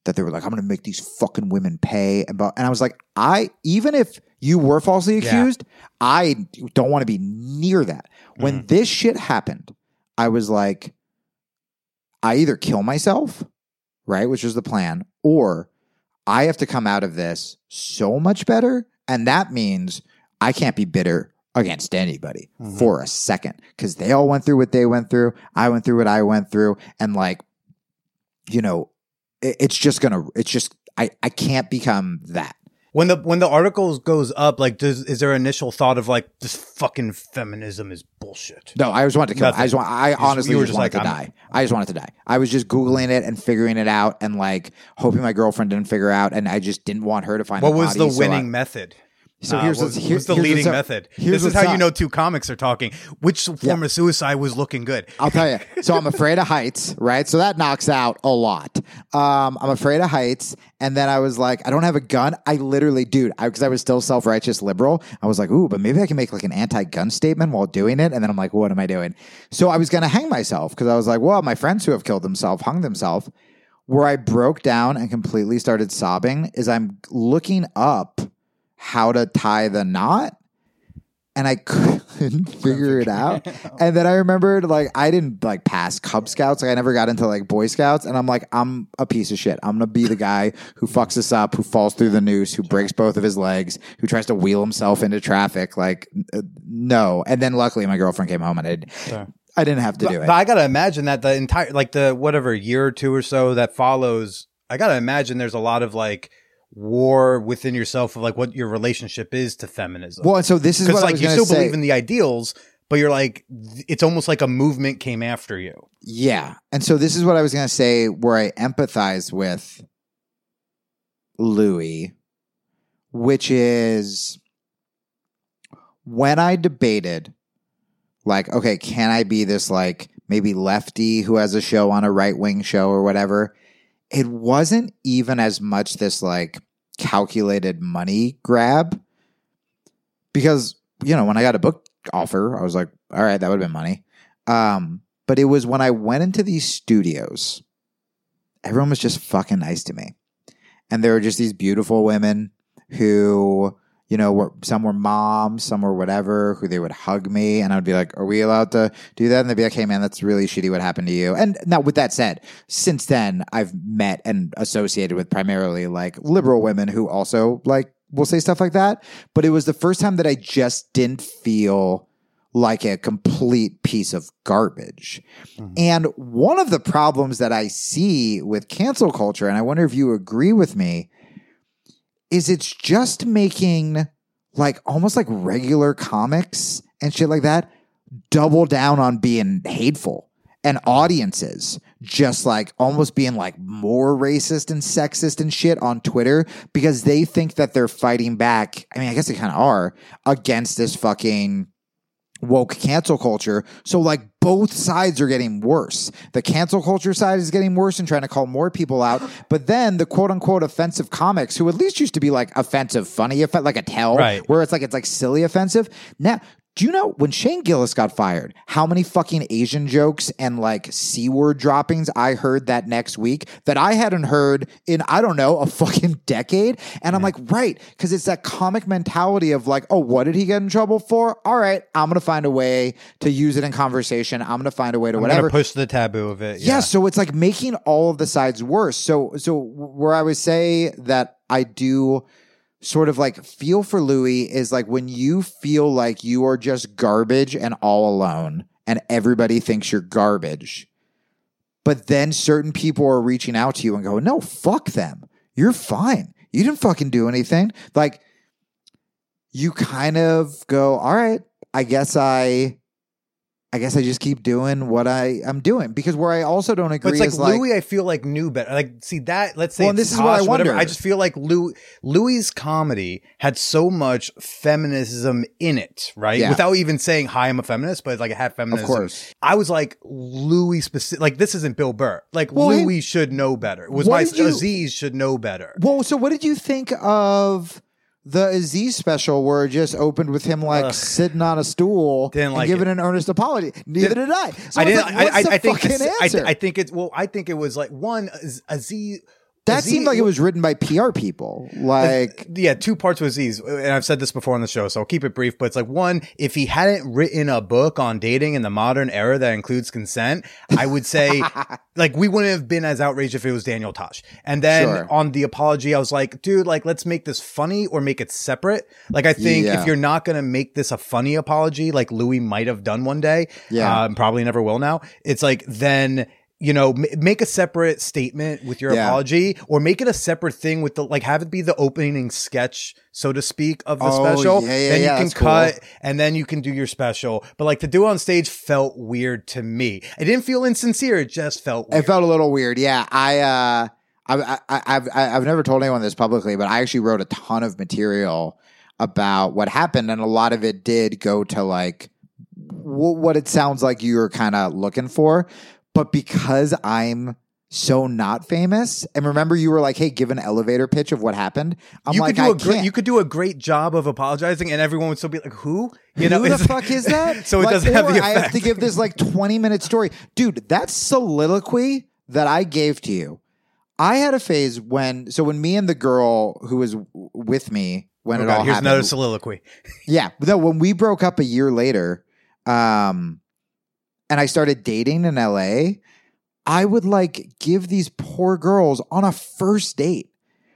that they were like, I'm going to make these fucking women pay. And I was like, even if you were falsely accused, I don't want to be near that. When this shit happened, I was like, I either kill myself, right, which was the plan, or I have to come out of this so much better. And that means I can't be bitter against anybody for a second, because they all went through what they went through. I went through what I went through. And like, you know, I can't become that. When the article goes up, like, is there an initial thought of like, this fucking feminism is bullshit? No, I just wanted to kill. I honestly just wanted to like, die. I just wanted to die. I was just Googling it and figuring it out, and like hoping my girlfriend didn't figure out, and I just didn't want her to find. What was the winning method? So here's the leading method. This is how you know two comics are talking. Which form of suicide was looking good? I'll tell you. So I'm afraid of heights, right? So that knocks out a lot. I'm afraid of heights. And then I was like, I don't have a gun. I literally, dude, because I was still self-righteous liberal, I was like, ooh, but maybe I can make like an anti-gun statement while doing it. And then I'm like, what am I doing? So I was going to hang myself, because I was like, well, my friends who have killed themselves hung themselves. Where I broke down and completely started sobbing is I'm looking up how to tie the knot, and I couldn't figure it out. And then I remembered, like, I didn't like pass Cub Scouts. Like, I never got into like Boy Scouts. And I'm like, I'm a piece of shit. I'm gonna be the guy who fucks us up, who falls through the noose, who breaks both of his legs, who tries to wheel himself into traffic. Like, no. And then luckily my girlfriend came home, and I didn't have to do it. But I gotta imagine that the entire, like, the whatever year or two or so that follows, I gotta imagine there's a lot of like war within yourself of like what your relationship is to feminism. Well, and so this is what, like, you still believe in the ideals, but you're like, it's almost like a movement came after you. Yeah. And so this is what I was going to say, where I empathize with Louis, which is when I debated, like, okay, can I be this like maybe lefty who has a show on a right-wing show or whatever? It wasn't even as much this like calculated money grab, because, you know, when I got a book offer, I was like, all right, that would have been money. But it was when I went into these studios, everyone was just fucking nice to me. And there were just these beautiful women who, you know, some were moms, some were whatever, who they would hug me, and I would be like, are we allowed to do that? And they'd be like, hey man, that's really shitty what happened to you. And now with that said, since then I've met and associated with primarily like liberal women who also like will say stuff like that. But it was the first time that I just didn't feel like a complete piece of garbage. Mm-hmm. And one of the problems that I see with cancel culture, and I wonder if you agree with me, is it's just making like almost like regular comics and shit like that double down on being hateful, and audiences just like almost being like more racist and sexist and shit on Twitter because they think that they're fighting back. I mean, I guess they kind of are against this fucking woke cancel culture. So like both sides are getting worse. The cancel culture side is getting worse and trying to call more people out. But then the quote unquote offensive comics, who at least used to be like offensive, funny, like a tell, right, where it's like silly offensive. Now, do you know when Shane Gillis got fired, how many fucking Asian jokes and like C-word droppings I heard that next week that I hadn't heard in, I don't know, a fucking decade? And I'm like, right, because it's that comic mentality of like, oh, what did he get in trouble for? All right, I'm going to find a way to use it in conversation. I'm going to find a way to whatever. Push the taboo of it. Yeah, so it's like making all of the sides worse. So where I would say that I do sort of like feel for Louis is like when you feel like you are just garbage and all alone and everybody thinks you're garbage, but then certain people are reaching out to you and go, no, fuck them. You're fine. You didn't fucking do anything. Like you kind of go, all right, I guess I just keep doing what I'm doing, because where I also don't agree but it's is like Louis, I feel like knew better. Like, see that, let's say, well, this is what I wonder. Whatever. I just feel like Louis's comedy had so much feminism in it, right? Yeah. Without even saying, hi, I'm a feminist, but like it had feminism. Of course. I was like, Louis specific, like this isn't Bill Burr. Like Louis should know better. Aziz should know better. Well, so what did you think of the Aziz special where it just opened with him like sitting on a stool and giving an earnest apology? Neither did I. So I think it's, well, I think it was like, one, Aziz, That seemed like it was written by PR people. Like, yeah, two parts was these, and I've said this before on the show, so I'll keep it brief. But it's like, one, if he hadn't written a book on dating in the modern era that includes consent, I would say, like, we wouldn't have been as outraged if it was Daniel Tosh. And then on the apology, I was like, dude, like, let's make this funny or make it separate. Like, I think if you're not going to make this a funny apology, like Louis might have done one day, and probably never will now, it's like, then, you know, make a separate statement with your apology, or make it a separate thing with the, like, have it be the opening sketch, so to speak, of the special. Then you can cut and then you can do your special. But like to do it on stage felt weird to me. It didn't feel insincere. It just felt weird. It felt a little weird. Yeah. I've never told anyone this publicly, but I actually wrote a ton of material about what happened. And a lot of it did go to like what it sounds like you were kind of looking for. But because I'm so not famous, and remember you were like, hey, give an elevator pitch of what happened. You could do a great job of apologizing and everyone would still be like, who? You know, who the fuck is that? So it doesn't have the effect. I have to give this like 20-minute story. Dude, that soliloquy that I gave to you, I had a phase when me and the girl who was with me when it all happened. Here's another soliloquy. Yeah. No, when we broke up a year later, and I started dating in LA, I would like give these poor girls on a first date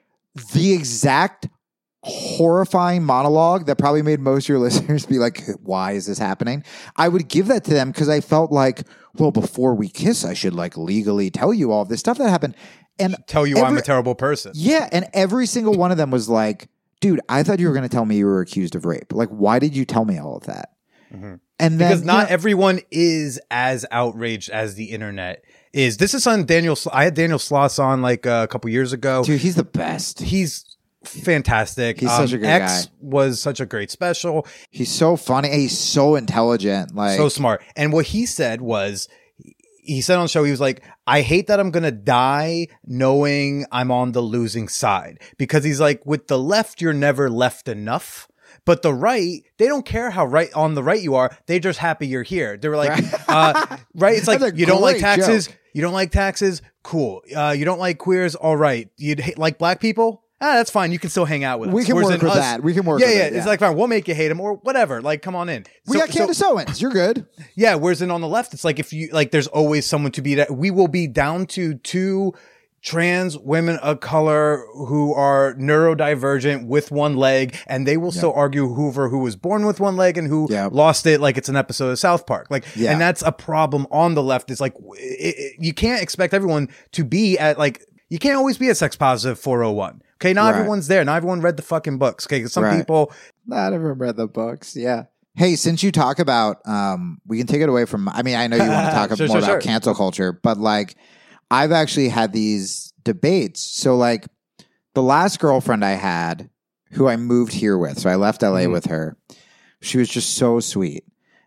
the exact horrifying monologue that probably made most of your listeners be like, why is this happening? I would give that to them because I felt like, well, before we kiss, I should like legally tell you all this stuff that happened. And tell you I'm a terrible person. Yeah. And every single one of them was like, dude, I thought you were going to tell me you were accused of rape. Like, why did you tell me all of that? Mm-hmm. And then, because not everyone is as outraged as the internet is. This is on I had Daniel Sloss on like a couple years ago. Dude, he's the best. He's fantastic. He's such a good X guy. Was such a great special. He's so funny. He's so intelligent. Like, so smart. And what he said was, he said on the show, he was like, I hate that I'm going to die knowing I'm on the losing side. Because he's like, with the left, you're never left enough. But the right, they don't care how right on the right you are. They're just happy you're here. They're like, right? It's like, you don't like taxes. Joke. You don't like taxes. Cool. You don't like queers. All right. You like black people? That's fine. You can still hang out with us. We can work with that. We can work with it. Yeah. It's like, fine. We'll make you hate them or whatever. Like, come on in. We got Candace Owens. You're good. Yeah. Whereas on the left, it's like, if you like, there's always someone to be that. We will be down to 2 trans women of color who are neurodivergent with one leg, and they will still argue who was born with one leg and who lost it, like it's an episode of South Park. Like, and that's a problem on the left. It's like, you can't expect everyone to be at like, you can't always be a sex positive 401. Okay. Not everyone's there. Not everyone read the fucking books. Okay. Some people. Not everyone read the books. Yeah. Hey, since you talk about, we can take it away from, I mean, I know you want to talk more about cancel culture, but like, I've actually had these debates. So like the last girlfriend I had who I moved here with, so I left LA with her, she was just so sweet.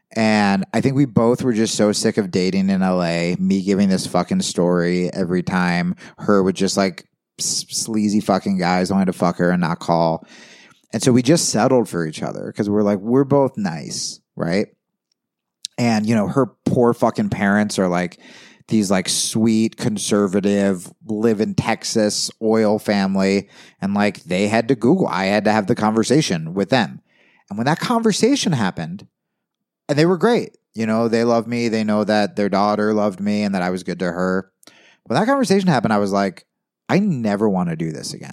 And I think we both were just so sick of dating in LA, me giving this fucking story every time, her with just like sleazy fucking guys wanting to fuck her and not call. And so we just settled for each other because we're like, we're both nice, right? And, you know, her poor fucking parents are like these like sweet, conservative, live in Texas oil family. And like they had to Google. I had to have the conversation with them. And when that conversation happened, and they were great, you know, they loved me. They know that their daughter loved me and that I was good to her. When that conversation happened, I was like, I never want to do this again.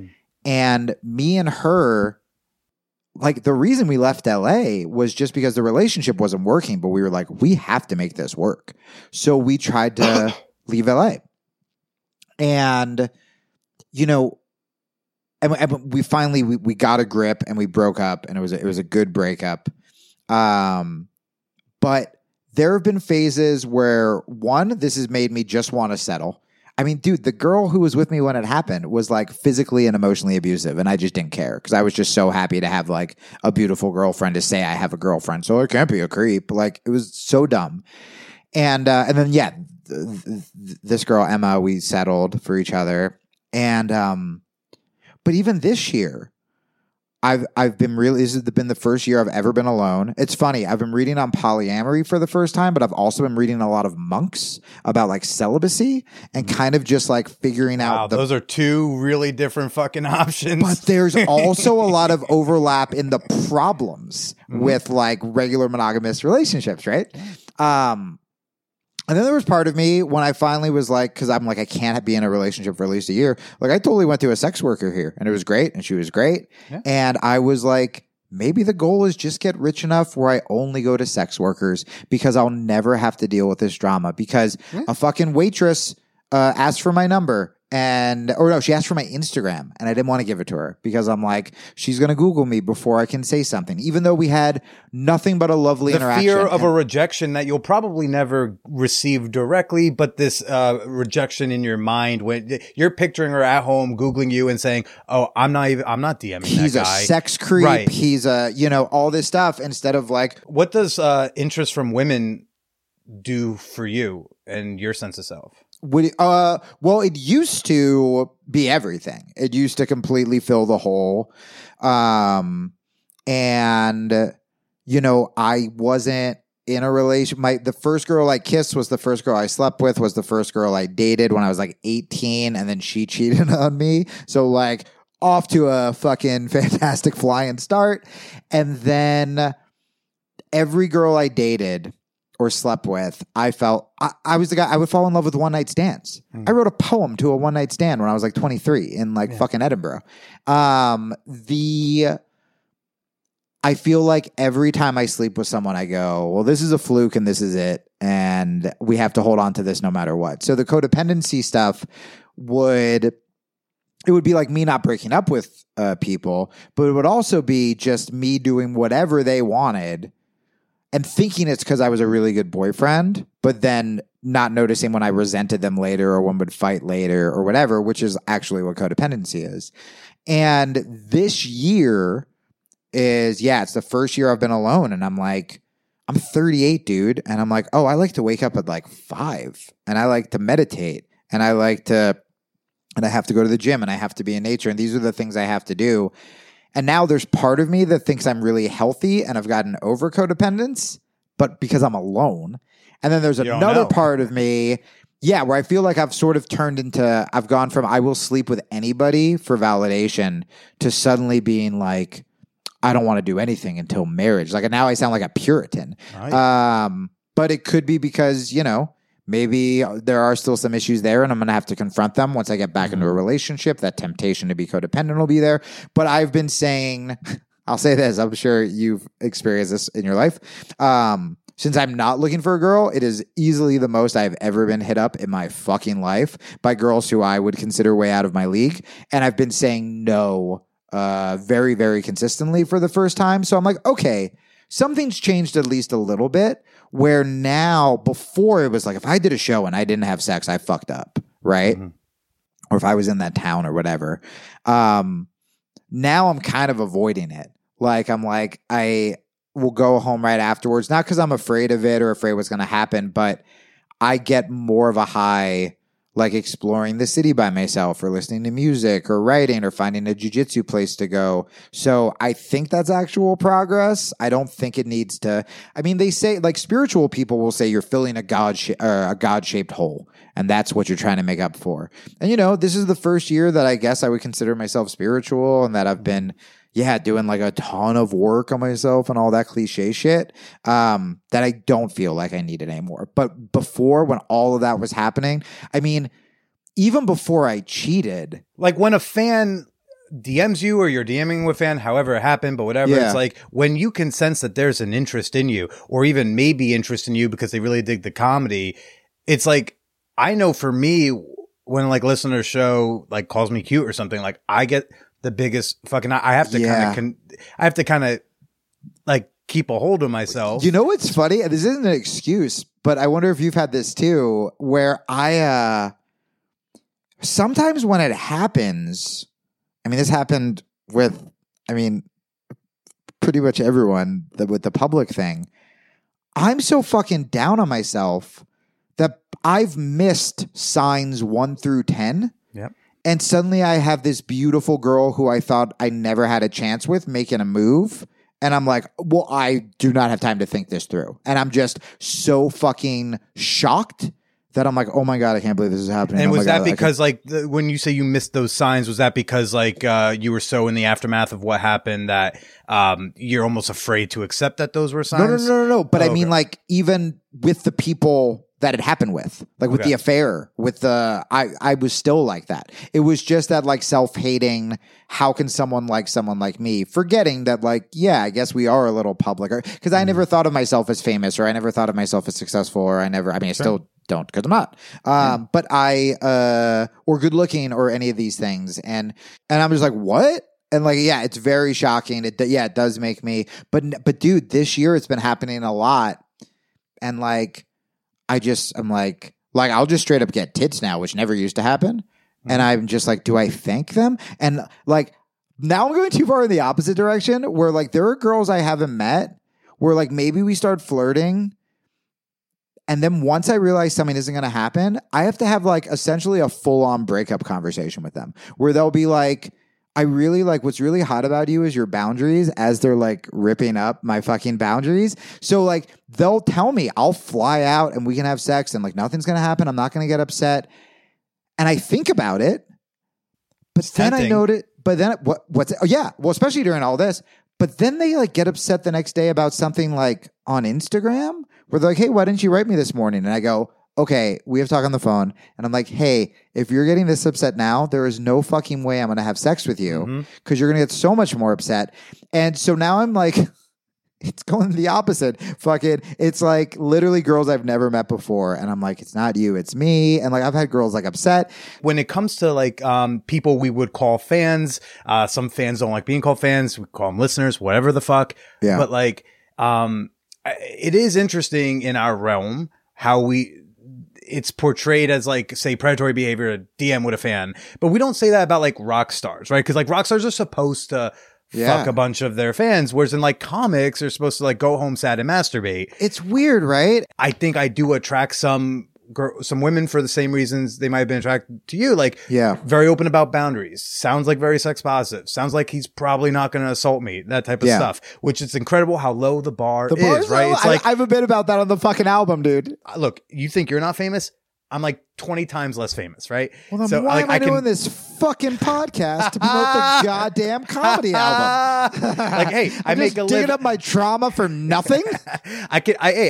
And me and her, like the reason we left LA was just because the relationship wasn't working, but we were like, we have to make this work. So we tried to leave LA. And, you know, and we finally, we got a grip and we broke up, and it was a good breakup. But there have been phases where this has made me just want to settle. I mean, dude, the girl who was with me when it happened was like physically and emotionally abusive, and I just didn't care because I was just so happy to have like a beautiful girlfriend to say I have a girlfriend, so I can't be a creep. Like it was so dumb. And then this girl Emma, we settled for each other, and but even this year, I've been really, this has been the first year I've ever been alone. It's funny. I've been reading on polyamory for the first time, but I've also been reading a lot of monks about like celibacy and kind of just like figuring Wow, out those are two really different fucking options. but there's also a lot of overlap in the problems with like regular monogamous relationships, right? And then there was part of me when I finally was like, because I'm like, I can't be in a relationship for at least a year. Like, I totally went to a sex worker here, and it was great, and she was great. Yeah. And I was like, maybe the goal is just get rich enough where I only go to sex workers because I'll never have to deal with this drama. Because a fucking waitress asked for my number. She asked for my Instagram and I didn't want to give it to her because I'm like, she's going to Google me before I can say something, even though we had nothing but a lovely interaction. The fear of a rejection that you'll probably never receive directly, but this rejection in your mind when you're picturing her at home, Googling you and saying, oh, I'm not DMing He's that guy. a sex creep. Right. He's all this stuff instead of like, What does interest from women do for you and your sense of self? well, it used to be everything. It used to completely fill the hole. And I wasn't in a relation. The first girl I kissed was the first girl I slept with, was the first girl I dated when I was like 18, and then she cheated on me. So like off to a fucking fantastic flying start. And then every girl I dated or slept with, I felt I was the guy I would fall in love with one night stands. I wrote a poem to a one night stand when I was like 23 in fucking Edinburgh. I feel like every time I sleep with someone, I go, well, this is a fluke and this is it. And we have to hold on to this no matter what. So the codependency stuff would be like me not breaking up with people, but it would also be just me doing whatever they wanted and thinking it's because I was a really good boyfriend, but then not noticing when I resented them later or when would fight later or whatever, which is actually what codependency is. And this year is, it's the first year I've been alone. And I'm like, I'm 38, dude. And I'm like, oh, I like to wake up at like 5 and I like to meditate and I have to go to the gym and I have to be in nature. And these are the things I have to do. And now there's part of me that thinks I'm really healthy and I've gotten over codependence, but because I'm alone. And then there's another part of me, where I feel like I've sort of I've gone from I will sleep with anybody for validation to suddenly being like, I don't want to do anything until marriage. Like now I sound like a Puritan. Right. But it could be because, maybe there are still some issues there and I'm going to have to confront them once I get back into a relationship. That temptation to be codependent will be there. But I've been saying, I'll say this, I'm sure you've experienced this in your life. Since I'm not looking for a girl, it is easily the most I've ever been hit up in my fucking life by girls who I would consider way out of my league. And I've been saying no very, very consistently for the first time. So I'm like, okay, something's changed at least a little bit. Where now, before it was like, if I did a show and I didn't have sex, I fucked up, right? Mm-hmm. Or if I was in that town or whatever. Now I'm kind of avoiding it. Like, I'm like, I will go home right afterwards. Not because I'm afraid of it or afraid what's going to happen, but I get more of a high, like exploring the city by myself or listening to music or writing or finding a jiu-jitsu place to go. So I think that's actual progress. I don't think it needs to. I mean, they say like spiritual people will say you're filling a God-shaped hole, and that's what you're trying to make up for. And this is the first year that I guess I would consider myself spiritual and that I've been doing like a ton of work on myself and all that cliche shit that I don't feel like I need it anymore. But before, when all of that was happening, I mean, even before I cheated. Like when a fan DMs you or you're DMing with a fan, however it happened, but whatever, it's like when you can sense that there's an interest in you or even maybe interest in you because they really dig the comedy, it's like, I know for me, when like listener show like calls me cute or something, like I get the biggest fucking, I have to kind of like keep a hold of myself. You know what's funny? This isn't an excuse, but I wonder if you've had this too, where sometimes when it happens, I mean, this happened with, pretty much everyone with the public thing. I'm so fucking down on myself that I've missed signs 1 through 10. Yep. And suddenly I have this beautiful girl who I thought I never had a chance with making a move. And I'm like, well, I do not have time to think this through. And I'm just so fucking shocked that I'm like, oh my God, I can't believe this is happening. And oh was my that God, because when you say you missed those signs, was that because you were so in the aftermath of what happened that you're almost afraid to accept that those were signs? No. But I mean, like, even with the people that it happened with, like with the affair, with I was still like that. It was just that like self-hating, how can someone like me, forgetting that like, yeah, I guess we are a little public, because I never thought of myself as famous, or I never thought of myself as successful, or I still don't, because I'm not. But or good looking or any of these things. And I'm just like, what? And like, yeah, it's very shocking. It does make me, but dude, this year it's been happening a lot. And like, I'm like, I'll just straight up get tits now, which never used to happen. And I'm just like, do I thank them? And like, now I'm going too far in the opposite direction where like, there are girls I haven't met where like, maybe we start flirting. And then once I realize something isn't going to happen, I have to have like essentially a full on breakup conversation with them where they'll be like, I really like what's really hot about you is your boundaries, as they're like ripping up my fucking boundaries. So like they'll tell me I'll fly out and we can have sex and like nothing's going to happen. I'm not going to get upset. And I think about it, but it's then tempting. I note it, but then well, especially during all this, but then they like get upset the next day about something like on Instagram where they're like, hey, why didn't you write me this morning? And I go, okay, we have to talk on the phone. And I'm like, hey, if you're getting this upset now, there is no fucking way I'm going to have sex with you because you're going to get so much more upset. And so now I'm like, it's going the opposite. Fucking, it's like literally girls I've never met before. And I'm like, it's not you, it's me. And like, I've had girls like upset. When it comes to like people we would call fans, some fans don't like being called fans. We call them listeners, whatever the fuck. Yeah. But like, it is interesting in our realm how it's portrayed as like, say, predatory behavior, a DM with a fan. But we don't say that about like rock stars, right? Because like rock stars are supposed to fuck a bunch of their fans, whereas in like comics, they're supposed to like go home sad and masturbate. It's weird, right? I think I do attract some women for the same reasons they might have been attracted to you. Like, very open about boundaries. Sounds like very sex positive. Sounds like he's probably not going to assault me. That type of stuff. Which it's incredible how low the bar is, right? It's like I have a bit about that on the fucking album, dude. Look, you think you're not famous? I'm like 20 times less famous, right? Well, then so why like, am I doing this fucking podcast to promote the goddamn comedy album? Like, hey, I make a digging living. up my trauma for nothing. I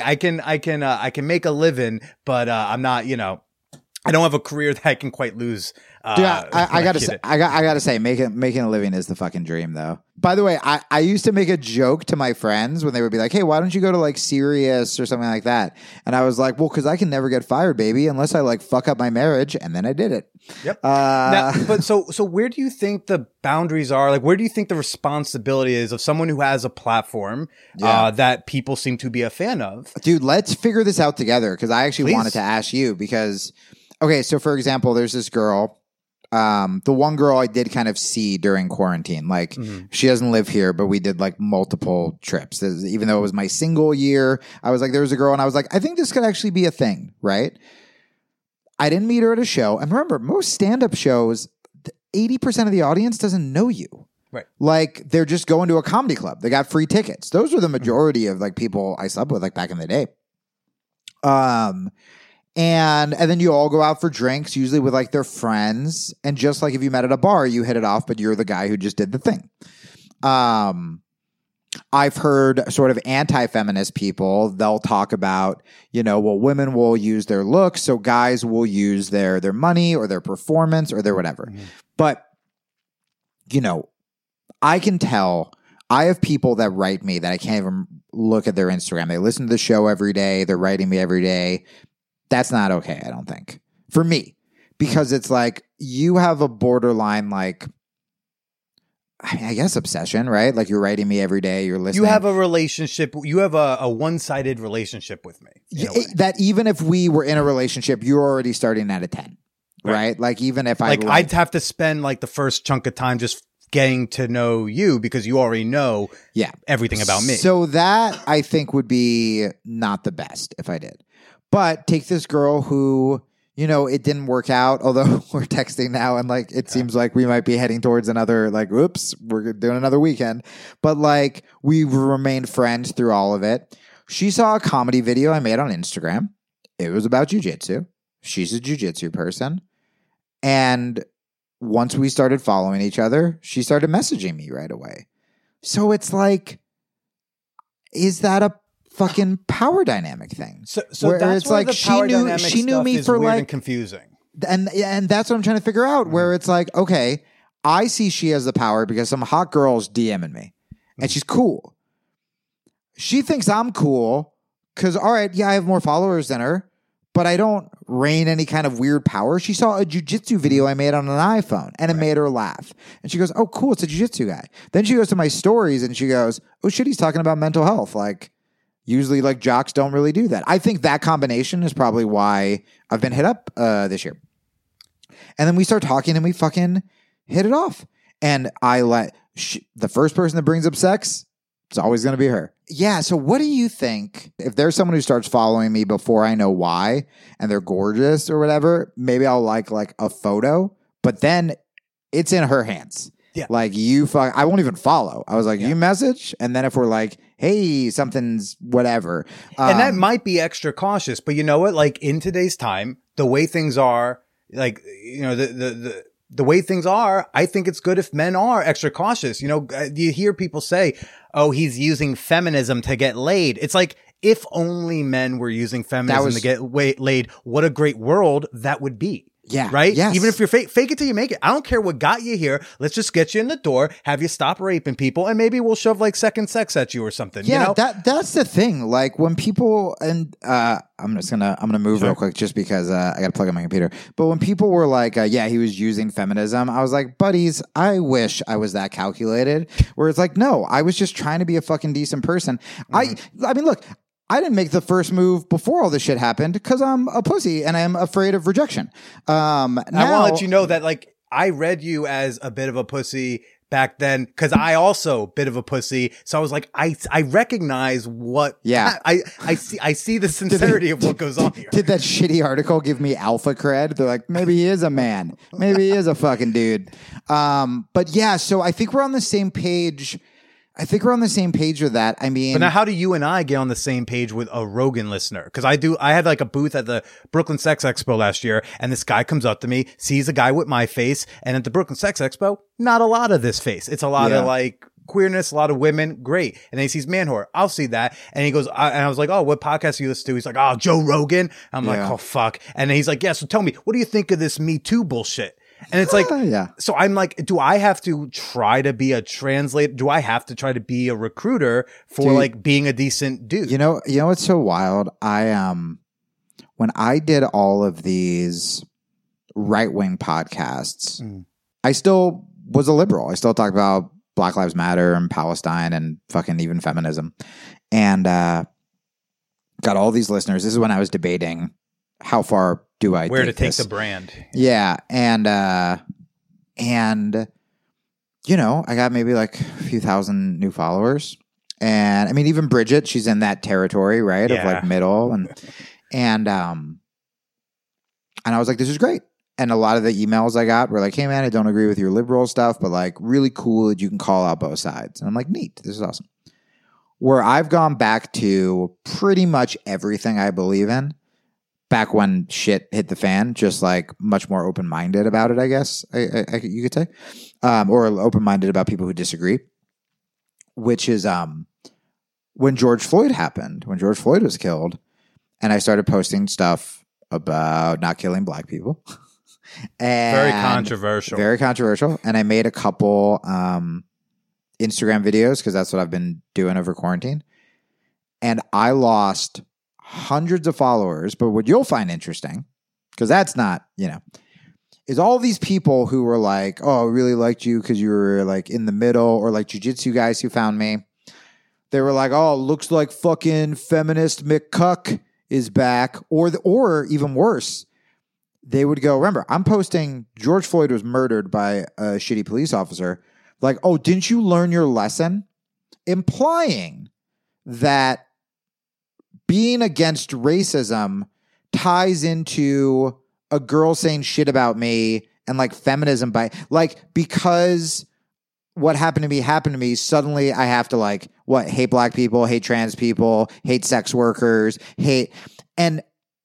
can make a living, but I'm not, I don't have a career that I can quite lose. Dude, I gotta say, making a living is the fucking dream, though. By the way, I used to make a joke to my friends when they would be like, "Hey, why don't you go to like Sirius or something like that?" And I was like, "Well, because I can never get fired, baby, unless I like fuck up my marriage." And then I did it. Yep. But so where do you think the boundaries are? Like, where do you think the responsibility is of someone who has a platform that people seem to be a fan of? Dude, let's figure this out together because I actually Please. wanted to ask you because, okay, so for example, there's this girl. The one girl I did kind of see during quarantine, like she doesn't live here, but we did like multiple trips. Even though it was my single year, I was like, there was a girl and I was like, I think this could actually be a thing, right? I didn't meet her at a show. And remember, most stand-up shows, 80% of the audience doesn't know you. Right. Like they're just going to a comedy club. They got free tickets. Those are the majority of like people I slept with like back in the day. And then you all go out for drinks, usually with like their friends. And just like if you met at a bar, you hit it off, but you're the guy who just did the thing. I've heard sort of anti-feminist people, they'll talk about, well, women will use their looks, so guys will use their money or their performance or their whatever. But, I can tell I have people that write me that I can't even look at their Instagram. They listen to the show every day. They're writing me every day. That's not okay, I don't think. For me. Because it's like, you have a borderline, like, I guess obsession, right? Like you're writing me every day, you're listening. You have a relationship, you have a one-sided relationship with me. That even if we were in a relationship, you're already starting at a 10, right? Like even if I'd have to spend like the first chunk of time just getting to know you because you already know everything about me. So that I think would be not the best if I did. But take this girl who, it didn't work out, although we're texting now and like it seems like we might be heading towards another like, oops, we're doing another weekend. But like we remained friends through all of it. She saw a comedy video I made on Instagram. It was about jujitsu. She's a jujitsu person. And once we started following each other, she started messaging me right away. So it's like, is that a fucking power dynamic thing? So that's it's where like the power she knew me for weird like and confusing. And that's what I'm trying to figure out, where it's like, okay, I see she has the power because some hot girl's DMing me and she's cool. She thinks I'm cool because, all right, yeah, I have more followers than her, but I don't reign any kind of weird power. She saw a jujitsu video I made on an iPhone and it made her laugh. And she goes, oh, cool, it's a jujitsu guy. Then she goes to my stories and she goes, oh shit, he's talking about mental health. Like, usually like jocks don't really do that. I think that combination is probably why I've been hit up this year. And then we start talking and we fucking hit it off. And I the first person that brings up sex, it's always going to be her. Yeah. So what do you think if there's someone who starts following me before I know why and they're gorgeous or whatever, maybe I'll like a photo, but then it's in her hands. Yeah. Like I won't even follow. I was like, you message. And then if we're like, hey, something's whatever. And that might be extra cautious, but you know what? Like in today's time, the way things are, like, the way things are, I think it's good if men are extra cautious. You hear people say, oh, he's using feminism to get laid. It's like, if only men were using feminism to get laid, what a great world that would be. Yeah. Right? Yes. Even if you're fake it till you make it. I don't care what got you here. Let's just get you in the door, have you stop raping people, and maybe we'll shove like second sex at you or something. Yeah, that's the thing. Like when people I'm gonna move real quick just because I gotta plug in my computer. But when people were like, yeah, he was using feminism, I was like, buddies, I wish I was that calculated. Where it's like, no, I was just trying to be a fucking decent person. Mm-hmm. I mean, look, I didn't make the first move before all this shit happened because I'm a pussy and I'm afraid of rejection. I want to let you know that like I read you as a bit of a pussy back then because I also bit of a pussy. So I was like, I recognize what. Yeah, I see the sincerity of what goes on here. Did that shitty article give me alpha cred? They're like, maybe he is a man. Maybe he is a fucking dude. But yeah, so I think we're on the same page. With that. I mean, but now how do you and I get on the same page with a Rogan listener? Because I had like a booth at the Brooklyn Sex Expo last year, and this guy comes up to me, sees a guy with my face, and at the Brooklyn Sex Expo, not a lot of this face. It's a lot of like queerness, a lot of women, great. And then he sees man whore. I'll see that. And he goes, and I was like, oh, what podcast do you listen to? He's like, oh, Joe Rogan. I'm like, oh, fuck. And then he's like, yeah, so tell me, what do you think of this Me Too bullshit? And it's like, so I'm like, do I have to try to be a translator? Do I have to try to be a recruiter for like being a decent dude? You know what's so wild? When I did all of these right-wing podcasts, I still was a liberal. I still talked about Black Lives Matter and Palestine and fucking even feminism. And got all these listeners. This is when I was debating how far do I where take to take this? the brand. Yeah. And I got maybe like a few thousand new followers. And I mean, even Bridget, she's in that territory, right? Of like middle and I was like, this is great. And a lot of the emails I got were like, hey man, I don't agree with your liberal stuff, but like really cool that you can call out both sides. And I'm like, neat, this is awesome. Where I've gone back to pretty much everything I believe in, back when shit hit the fan, just like much more open-minded about it, I guess you could say, or open-minded about people who disagree, which is when George Floyd happened, when George Floyd was killed, and I started posting stuff about not killing black people. And very controversial. And I made a couple Instagram videos because that's what I've been doing over quarantine. And I lost hundreds of followers. But what you'll find interesting, because that's not, is all these people who were like, oh, I really liked you because you were like in the middle, or like jujitsu guys who found me. They were like, oh, looks like fucking feminist McCuck is back. Or even worse, they would go, remember, I'm posting George Floyd was murdered by a shitty police officer. Like, oh, didn't you learn your lesson? Implying that being against racism ties into a girl saying shit about me and like feminism because what happened to me, suddenly I have to like, hate black people, hate trans people, hate sex workers, and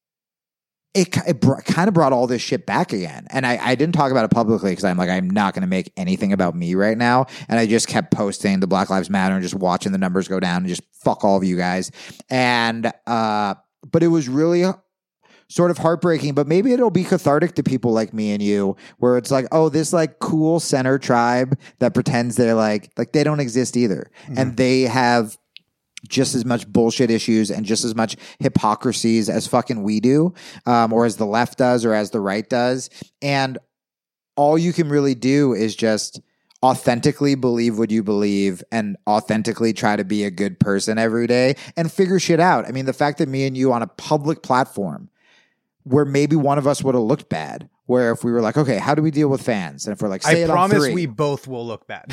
it kind of brought all this shit back again. And I didn't talk about it publicly because I'm not going to make anything about me right now. And I just kept posting the Black Lives Matter and just watching the numbers go down and just fuck all of you guys. And, but it was really sort of heartbreaking, but maybe it'll be cathartic to people like me and you, where it's like, oh, this like cool center tribe that pretends they're like they don't exist either. Mm-hmm. And they have just as much bullshit issues and just as much hypocrisies as fucking we do, or as the left does, or as the right does. And all you can really do is just authentically believe what you believe and authentically try to be a good person every day and figure shit out. I mean, the fact that me and you on a public platform where maybe one of us would have looked bad, where if we were like, okay, how do we deal with fans? And if we're like, say I it promise on 3. we both will look bad.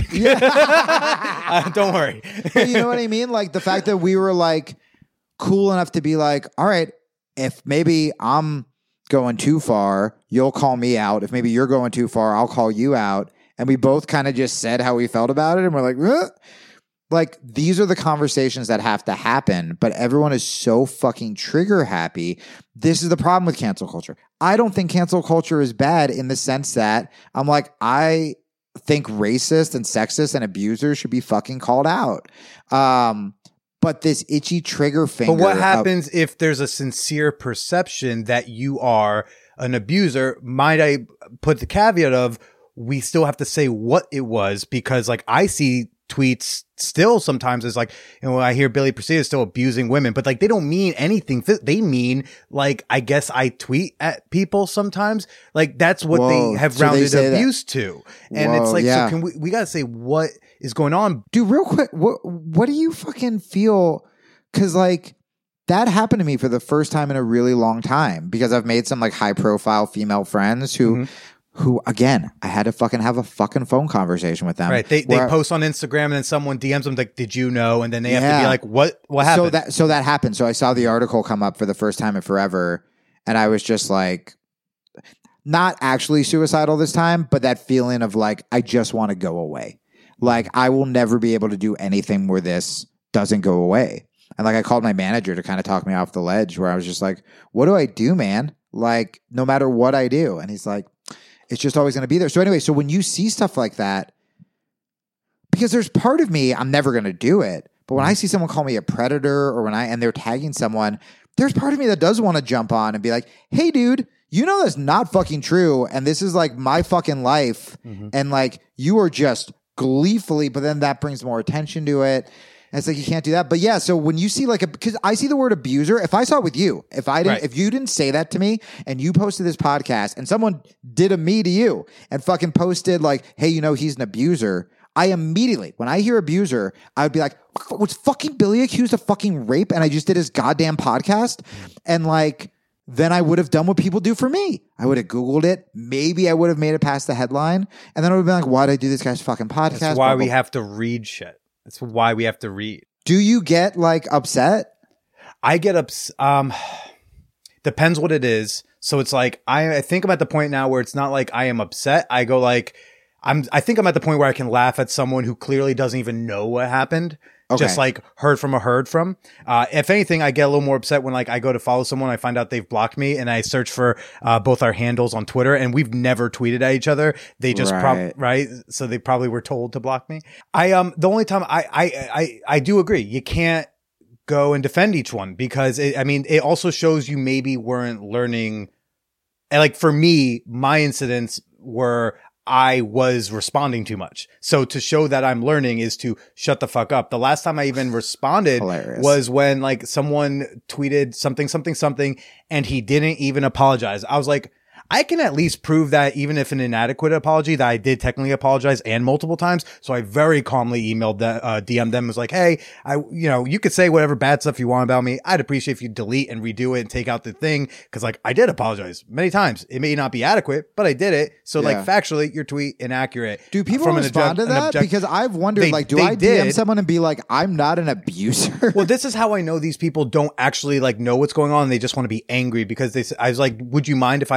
Don't worry. But you know what I mean? Like the fact that we were like cool enough to be like, all right, if maybe I'm going too far, you'll call me out. If maybe you're going too far, I'll call you out. And we both kind of just said how we felt about it. And we're like, "Ugh." Like these are the conversations that have to happen, but everyone is so fucking trigger happy. This is the problem with cancel culture. I don't think cancel culture is bad in the sense that I'm like, I think racist and sexist and abusers should be fucking called out. But this itchy trigger finger. But what happens if there's a sincere perception that you are an abuser? Might I put the caveat of we still have to say what it was, because like I see tweets still sometimes is like, I hear Billy Procida still abusing women, but like they don't mean anything. They mean like, I guess I tweet at people sometimes. Like that's what they have rounded abuse to. And it's like, so can we gotta say what is going on. Dude, real quick, what do you fucking feel? Cause like that happened to me for the first time in a really long time, because I've made some like high profile female friends who again, I had to fucking have a fucking phone conversation with them. Right. They post on Instagram and then someone DMs them like, did you know? And then they have to be like, what happened? So that happened. So I saw the article come up for the first time in forever. And I was just like, not actually suicidal this time, but that feeling of like, I just want to go away. Like I will never be able to do anything where this doesn't go away. And like, I called my manager to kind of talk me off the ledge, where I was just like, what do I do, man? Like, no matter what I do. And he's like, it's just always going to be there. So anyway, so when you see stuff like that, because there's part of me, I'm never going to do it. But when I see someone call me a predator, or and they're tagging someone, there's part of me that does want to jump on and be like, hey dude, you know, that's not fucking true. And this is like my fucking life. Mm-hmm. And like, you are just gleefully, but then that brings more attention to it. And it's like, you can't do that. But yeah, so when you see like because I see the word abuser, if I saw it with you, if you didn't say that to me and you posted this podcast and someone did a me to you and fucking posted like, hey, you know, he's an abuser, I immediately, when I hear abuser, I would be like, was fucking Billy accused of fucking rape and I just did his goddamn podcast? And like, then I would have done what people do for me. I would have Googled it. Maybe I would have made it past the headline. And then I would have been like, why did I do this guy's fucking podcast? That's why we have to read shit. That's why we have to read. Do you get like upset? I get upset. Depends what it is. So it's like, I think I'm at the point now where it's not like I am upset. I go like, I think I'm at the point where I can laugh at someone who clearly doesn't even know what happened. Okay. Just like heard from. If anything, I get a little more upset when like I go to follow someone, I find out they've blocked me, and I search for both our handles on Twitter, and we've never tweeted at each other. They just right. So they probably were told to block me. The only time I do agree, you can't go and defend each one, because it also shows you maybe weren't learning. And like for me, my incidents were I was responding too much. So to show that I'm learning is to shut the fuck up. The last time I even responded was when like someone tweeted something, and he didn't even apologize. I was like, I can at least prove that even if an inadequate apology, that I did technically apologize and multiple times. So I very calmly emailed them, DM'd them, was like, hey, you could say whatever bad stuff you want about me. I'd appreciate if you delete and redo it and take out the thing. Cause like I did apologize many times. It may not be adequate, but I did it. So like factually, your tweet inaccurate. Do people respond to that? Because I've wondered, do I DM someone and be like, I'm not an abuser? Well, this is how I know these people don't actually like know what's going on. They just want to be angry, because I was like, would you mind if I maybe send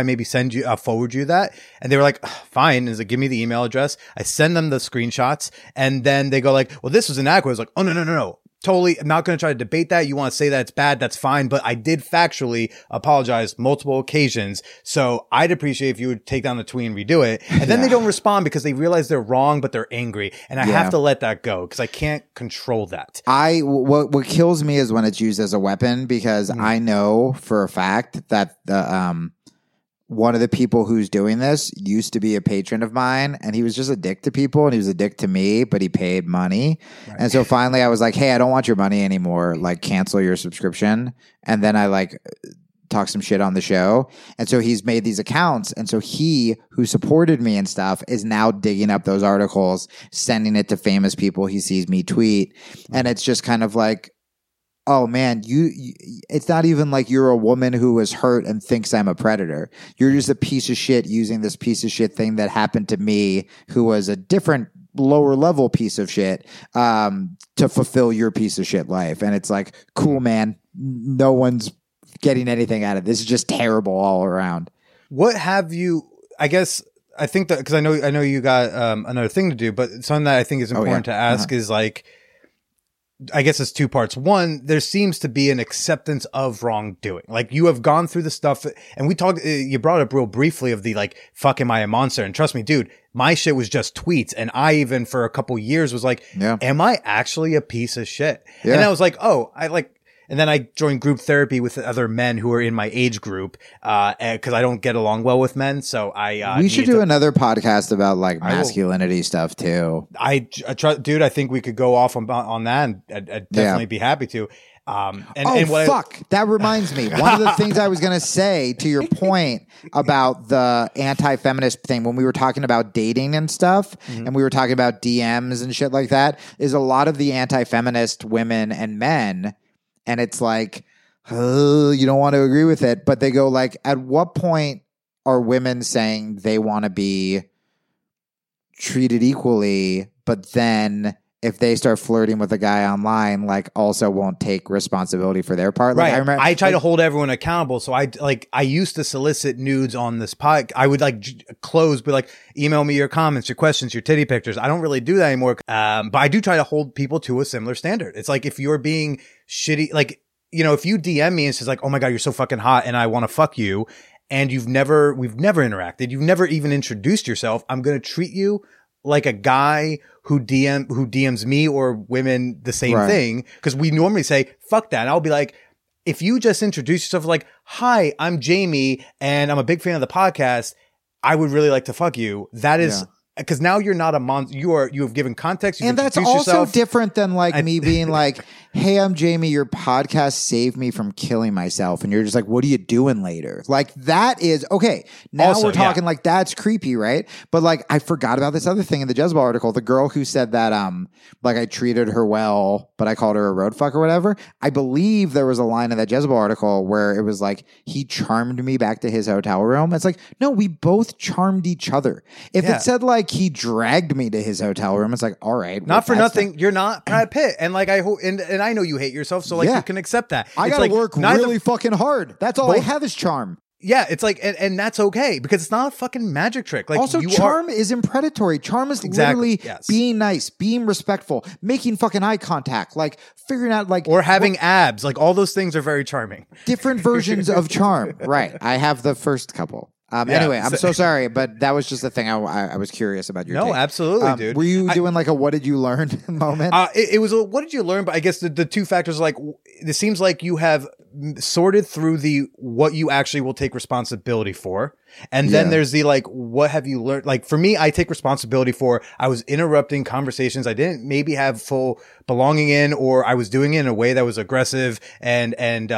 I'll forward you that. And they were like, fine. Is like, give me the email address. I send them the screenshots, and then they go like, well, this was inaccurate. I was like, oh, no. Totally. I'm not going to try to debate that. You want to say that it's bad. That's fine. But I did factually apologize multiple occasions. So I'd appreciate if you would take down the tweet and redo it. And then they don't respond because they realize they're wrong, but they're angry. And I have to let that go because I can't control that. What kills me is when it's used as a weapon, because I know for a fact that one of the people who's doing this used to be a patron of mine, and he was just a dick to people, and he was a dick to me, but he paid money. Right. And so finally I was like, hey, I don't want your money anymore. Like, cancel your subscription. And then I like talk some shit on the show. And so he's made these accounts. And so he, who supported me and stuff, is now digging up those articles, sending it to famous people he sees me tweet. And it's just kind of like, oh man, you it's not even like you're a woman who was hurt and thinks I'm a predator. You're just a piece of shit using this piece of shit thing that happened to me, who was a different lower level piece of shit, to fulfill your piece of shit life. And it's like, cool, man. No one's getting anything out of it. This is just terrible all around. What have you, I think that, because I know you got another thing to do, but something that I think is important to ask is like, I guess it's two parts. One, there seems to be an acceptance of wrongdoing. Like, you have gone through the stuff, and we talked, you brought up real briefly of the like, fuck, am I a monster? And trust me, dude, my shit was just tweets. And I even for a couple years was like, am I actually a piece of shit? Yeah. And I was like, and then I joined group therapy with other men who are in my age group, because I don't get along well with men. So we should do another podcast about like masculinity stuff too. I try, dude. I think we could go off on that, and I'd definitely be happy to. That reminds me. One of the things I was going to say to your point about the anti-feminist thing, when we were talking about dating and stuff, and we were talking about DMs and shit like that, is a lot of the anti-feminist women and men. And it's like, you don't want to agree with it. But they go like, at what point are women saying they want to be treated equally, but then if they start flirting with a guy online, like also won't take responsibility for their part? Like, right. I try to hold everyone accountable. So I used to solicit nudes on this pod. I would like be like, email me your comments, your questions, your titty pictures. I don't really do that anymore. But I do try to hold people to a similar standard. It's like, if you're being shitty, like, you know, if you DM me and says like, oh my God, you're so fucking hot and I want to fuck you, and we've never interacted, you've never even introduced yourself, I'm going to treat you like a guy who DMs me or women the same thing. Cause we normally say, fuck that. And I'll be like, if you just introduce yourself like, hi, I'm Jamie and I'm a big fan of the podcast, I would really like to fuck you. That is, because now you're not a monster. You have given context. And that's also different than like me being like, hey, I'm Jamie. Your podcast saved me from killing myself. And you're just like, what are you doing later? Like, that is okay. Now also, we're talking like, that's creepy, right? But like, I forgot about this other thing in the Jezebel article. The girl who said that, like I treated her well, but I called her a road fuck or whatever. I believe there was a line in that Jezebel article where it was like, he charmed me back to his hotel room. It's like, no, we both charmed each other. If it said like, he dragged me to his hotel room, it's like, all right, not for nothing. You're not Brad Pitt, and like I hope, and I know you hate yourself, so like you can accept that. I gotta work really fucking hard. That's all I have is charm. Yeah, it's like, and that's okay because it's not a fucking magic trick. Like, also, charm isn't predatory. Charm is literally being nice, being respectful, making fucking eye contact, like figuring out like, or having abs. Like, all those things are very charming. Different versions of charm. Right. I have the first couple. Anyway, I'm so sorry, but that was just the thing I was curious about your take. Absolutely, dude. Were you doing like a what did you learn moment? It was a what did you learn? But I guess the two factors, like, it seems like you have sorted through the what you actually will take responsibility for. And then there's the like, what have you learned? Like, for me, I take responsibility for, I was interrupting conversations I didn't maybe have full belonging in, or I was doing it in a way that was aggressive and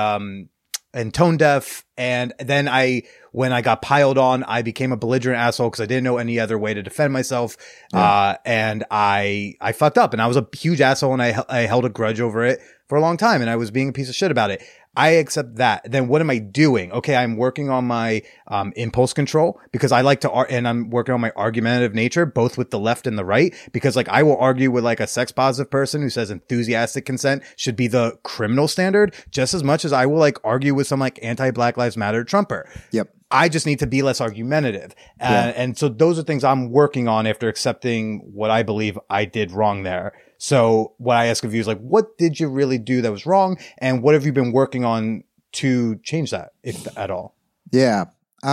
tone deaf. And then when I got piled on, I became a belligerent asshole because I didn't know any other way to defend myself. And I fucked up, and I was a huge asshole, and I held a grudge over it for a long time, and I was being a piece of shit about it. I accept that. Then what am I doing? Okay, I'm working on my impulse control because I like to, and I'm working on my argumentative nature, both with the left and the right, because like I will argue with like a sex positive person who says enthusiastic consent should be the criminal standard just as much as I will like argue with some like anti-Black Lives Matter Trumper. Yep. I just need to be less argumentative. And so those are things I'm working on after accepting what I believe I did wrong there. So what I ask of you is like, what did you really do that was wrong? And what have you been working on to change that, if at all? Yeah.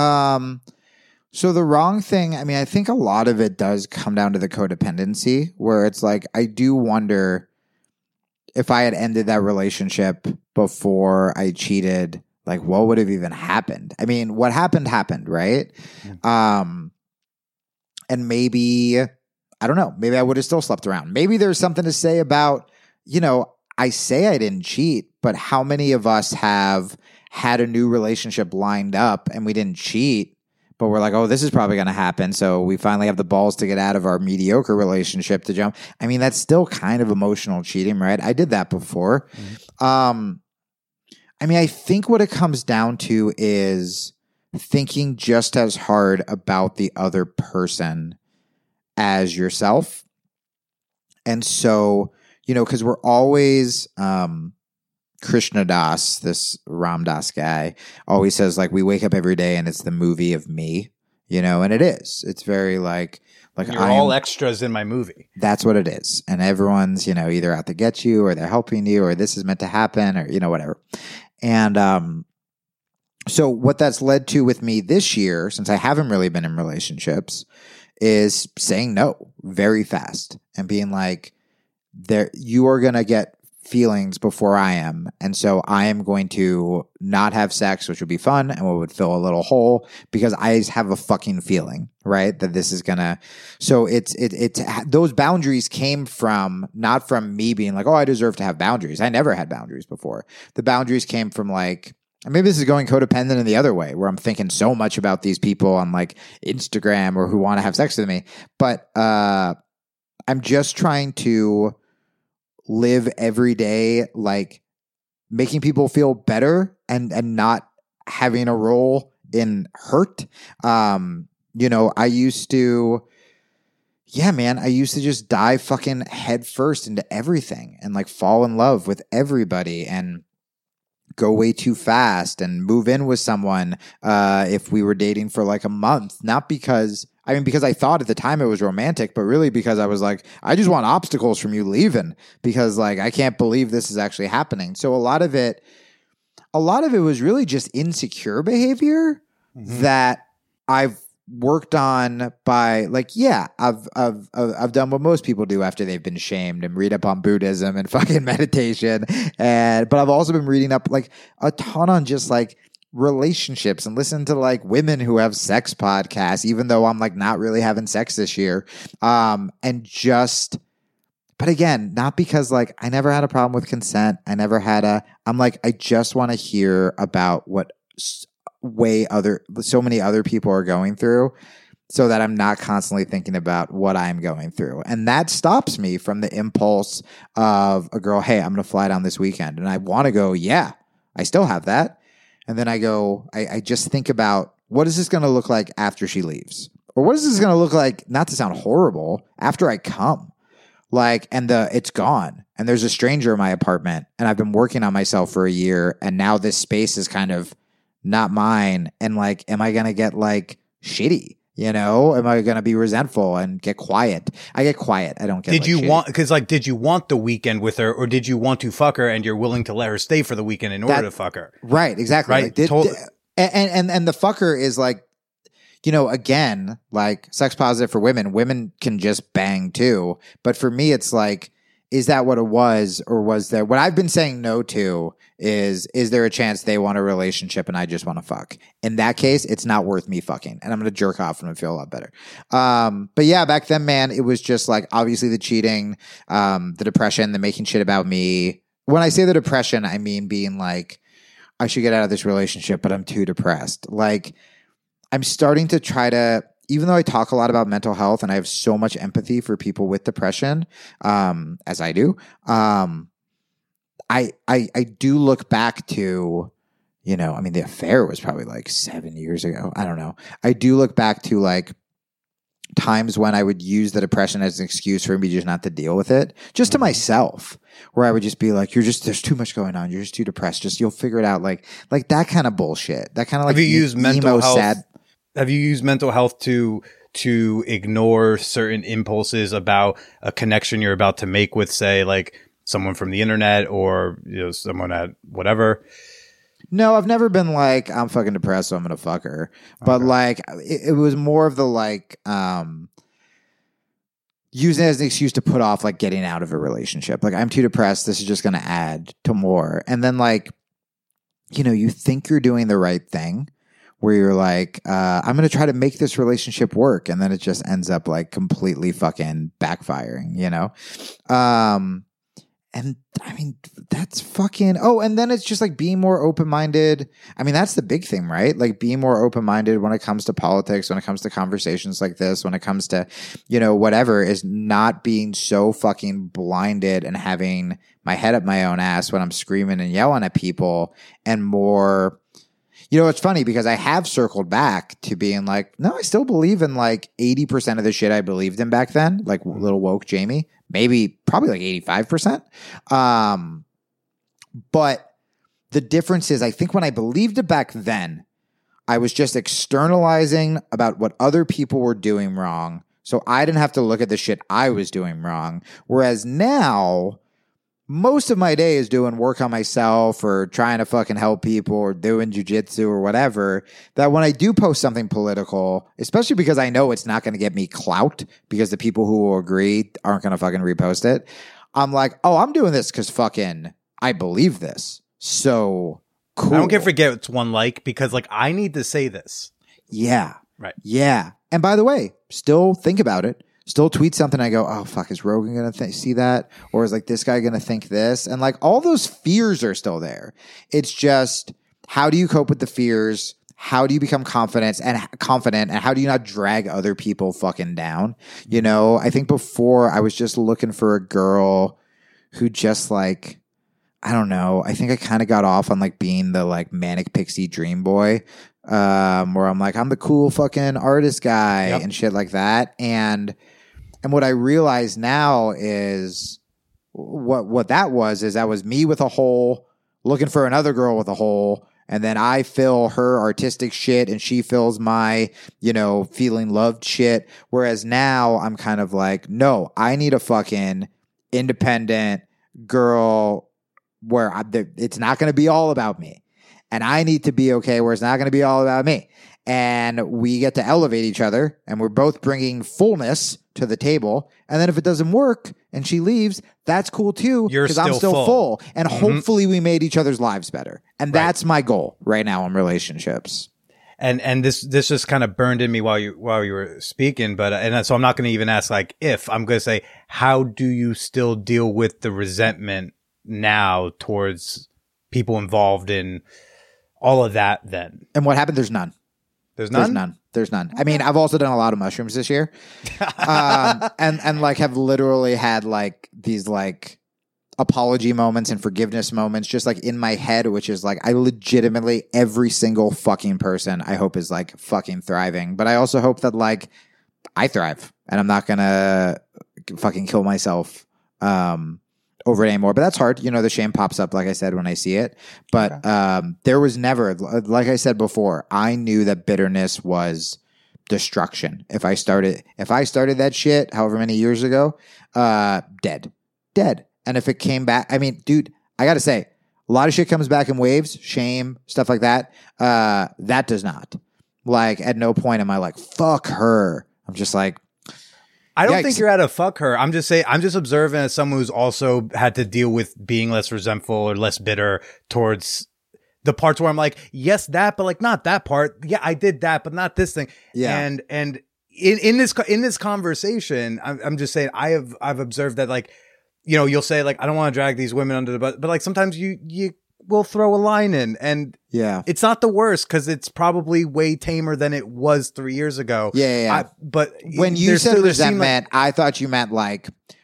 So the wrong thing, I mean, I think a lot of it does come down to the codependency, where it's like, I do wonder if I had ended that relationship before I cheated, like what would have even happened? I mean, what happened, right? And maybe, I don't know, maybe I would have still slept around. Maybe there's something to say about, you know, I say I didn't cheat, but how many of us have had a new relationship lined up and we didn't cheat, but we're like, oh, this is probably going to happen. So we finally have the balls to get out of our mediocre relationship to jump. I mean, that's still kind of emotional cheating, right? I did that before. I mean, I think what it comes down to is thinking just as hard about the other person as yourself. And so, you know, because we're always, Krishna Das, this Ram Dass guy, always says like, we wake up every day and it's the movie of me, you know, and it is. It's very like you're all extras in my movie. That's what it is. And everyone's, you know, either out to get you or they're helping you or this is meant to happen or, you know, whatever. And so what that's led to with me this year, since I haven't really been in relationships, is saying no very fast and being like, you are going to get feelings before I am. And so I am going to not have sex, which would be fun and what would fill a little hole because I have a fucking feeling, right? That this is gonna, so it's those boundaries came from, not from me being like, oh, I deserve to have boundaries. I never had boundaries before. The boundaries came from like, maybe this is going codependent in the other way where I'm thinking so much about these people on like Instagram or who want to have sex with me. But, I'm just trying to live every day like making people feel better and not having a role in hurt. You know, I used to just dive fucking head first into everything and like fall in love with everybody and go way too fast and move in with someone if we were dating for like a month. Not because I thought at the time it was romantic, but really because I was like, I just want obstacles from you leaving because like, I can't believe this is actually happening. So a lot of it was really just insecure behavior that I've worked on by like, yeah, I've done what most people do after they've been shamed and read up on Buddhism and fucking meditation. But I've also been reading up like a ton on just like relationships and listen to like women who have sex podcasts, even though I'm like not really having sex this year. But again, not because like I never had a problem with consent. I'm like, I just want to hear about what so many other people are going through so that I'm not constantly thinking about what I'm going through. And that stops me from the impulse of a girl, hey, I'm going to fly down this weekend. And I want to go, yeah, I still have that. And then I go, I just think about what is this going to look like after she leaves? Or what is this going to look like, not to sound horrible, after I come? Like, and it's gone. And there's a stranger in my apartment. And I've been working on myself for a year. And now this space is kind of not mine. And like, am I going to get like shitty? You know, am I going to be resentful and get quiet? I get quiet. I don't get. Did you want the weekend with her, or did you want to fuck her and you're willing to let her stay for the weekend in order to fuck her? Right. Exactly. Right. Like, and the fucker is like, you know, again, like sex positive for women. Women can just bang too. But for me, it's like, is that what it was? Or was there, what I've been saying no to is there a chance they want a relationship and I just want to fuck? In that case, it's not worth me fucking. And I'm going to jerk off and feel a lot better. But yeah, back then, man, it was just like, obviously the cheating, the depression, the making shit about me. When I say the depression, I mean being like, I should get out of this relationship, but I'm too depressed. Like, I'm starting to try to, even though I talk a lot about mental health and I have so much empathy for people with depression, as I do, I do look back to, you know, I mean, the affair was probably like 7 years ago. I don't know. I do look back to like times when I would use the depression as an excuse for me just not to deal with it, just to myself, where I would just be like, there's too much going on. You're just too depressed. Just, you'll figure it out. Like that kind of bullshit. That kind of like, have you used mental health? Sad. Have you used mental health to ignore certain impulses about a connection you're about to make with, say, like someone from the internet or, you know, someone at whatever? No, I've never been like, I'm fucking depressed, so I'm going to fuck her. But like, it was more of the like, using it as an excuse to put off like getting out of a relationship. Like, I'm too depressed. This is just going to add to more. And then like, you know, you think you're doing the right thing where you're like, I'm going to try to make this relationship work. And then it just ends up like completely fucking backfiring, you know? And I mean, that's fucking, and then it's just like being more open-minded. I mean, that's the big thing, right? Like being more open-minded when it comes to politics, when it comes to conversations like this, when it comes to, you know, whatever, is not being so fucking blinded and having my head up my own ass when I'm screaming and yelling at people, and more, you know, it's funny because I have circled back to being like, no, I still believe in like 80% of the shit I believed in back then, like little woke Jamie. Probably like 85%. But the difference is, I think when I believed it back then, I was just externalizing about what other people were doing wrong. So I didn't have to look at the shit I was doing wrong. Whereas now, most of my day is doing work on myself or trying to fucking help people or doing jujitsu or whatever, that when I do post something political, especially because I know it's not going to get me clout because the people who will agree aren't going to fucking repost it, I'm like, oh, I'm doing this because fucking I believe this. So cool. I don't care if it gets one like, because like I need to say this. Yeah. Right. Yeah. And by the way, still think about it. Still tweet something. I go, oh, fuck, is Rogan going to see that? Or is like this guy going to think this? And like all those fears are still there. It's just, how do you cope with the fears? How do you become confident? And how do you not drag other people fucking down? You know, I think before I was just looking for a girl who just like, I don't know. I think I kind of got off on like being the like manic pixie dream boy, where I'm like, I'm the cool fucking artist guy and shit like that. And what I realize now is what that was me with a hole looking for another girl with a hole. And then I fill her artistic shit and she fills my, you know, feeling loved shit. Whereas now I'm kind of like, no, I need a fucking independent girl where it's not going to be all about me. And I need to be okay where it's not going to be all about me. And we get to elevate each other, and we're both bringing fullness to the table. And then if it doesn't work and she leaves, that's cool too, because I'm still full. And hopefully we made each other's lives better. And that's my goal right now in relationships. And this just kind of burned in me while you were speaking, but and so I'm not going to even ask like if, I'm going to say, how do you still deal with the resentment now towards people involved in all of that then? And what happened? There's none. There's none? There's none. I mean, I've also done a lot of mushrooms this year. And like have literally had like these like apology moments and forgiveness moments just like in my head, which is like, I legitimately, every single fucking person I hope is like fucking thriving. But I also hope that like I thrive and I'm not gonna fucking kill myself over it anymore. But that's hard. You know, the shame pops up, like I said, when I see it. But there was never, like I said before, I knew that bitterness was destruction. If I started that shit however many years ago, dead. And if it came back, I mean, dude, I got to say, a lot of shit comes back in waves, shame, stuff like that. That does not. Like, at no point am I like, fuck her. I'm just like, I don't think you're at a fuck her. I'm just observing as someone who's also had to deal with being less resentful or less bitter towards the parts where I'm like, yes, that, but like not that part. Yeah, I did that, but not this thing. Yeah. And in this conversation, I'm just saying I've observed that, like, you know, you'll say like, I don't want to drag these women under the bus, but like sometimes you will throw a line in, and it's not the worst because it's probably way tamer than it was 3 years ago. Yeah. But when you said resentment, I thought you meant like,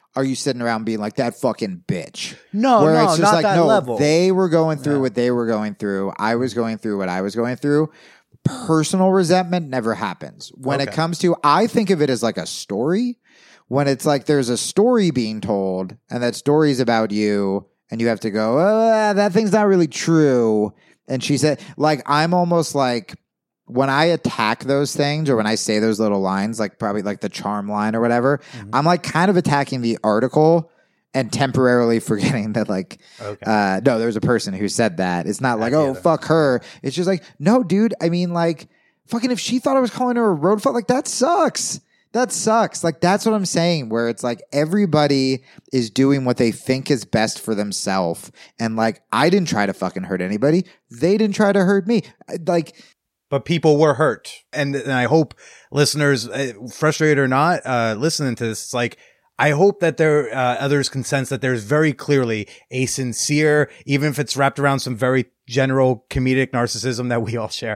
are you sitting around being like that fucking bitch? No, Where no, it's just not like, that no, level. they were going through what they were going through. I was going through what I was going through. Personal resentment never happens. When it Okay. comes to, I think of it as like a story. When it's like there's a story being told and that story's about you and you have to go, that thing's not really true. And she said, like, I'm almost like, when I attack those things or when I say those little lines, like probably like the charm line or whatever, I'm like kind of attacking the article and temporarily forgetting that like, Okay. no, there's a person who said that. It's not like, get oh, it. fuck her. It's just like, no, dude. I mean, like, fucking if she thought I was calling her a road fuck, like that sucks. That sucks. Like, that's what I'm saying, where it's like everybody is doing what they think is best for themselves. And like, I didn't try to fucking hurt anybody. They didn't try to hurt me. Like, But people were hurt. And I hope listeners, frustrated or not, listening to this, it's like, I hope that there others can sense that there's very clearly a sincere, even if it's wrapped around some very general comedic narcissism that we all share.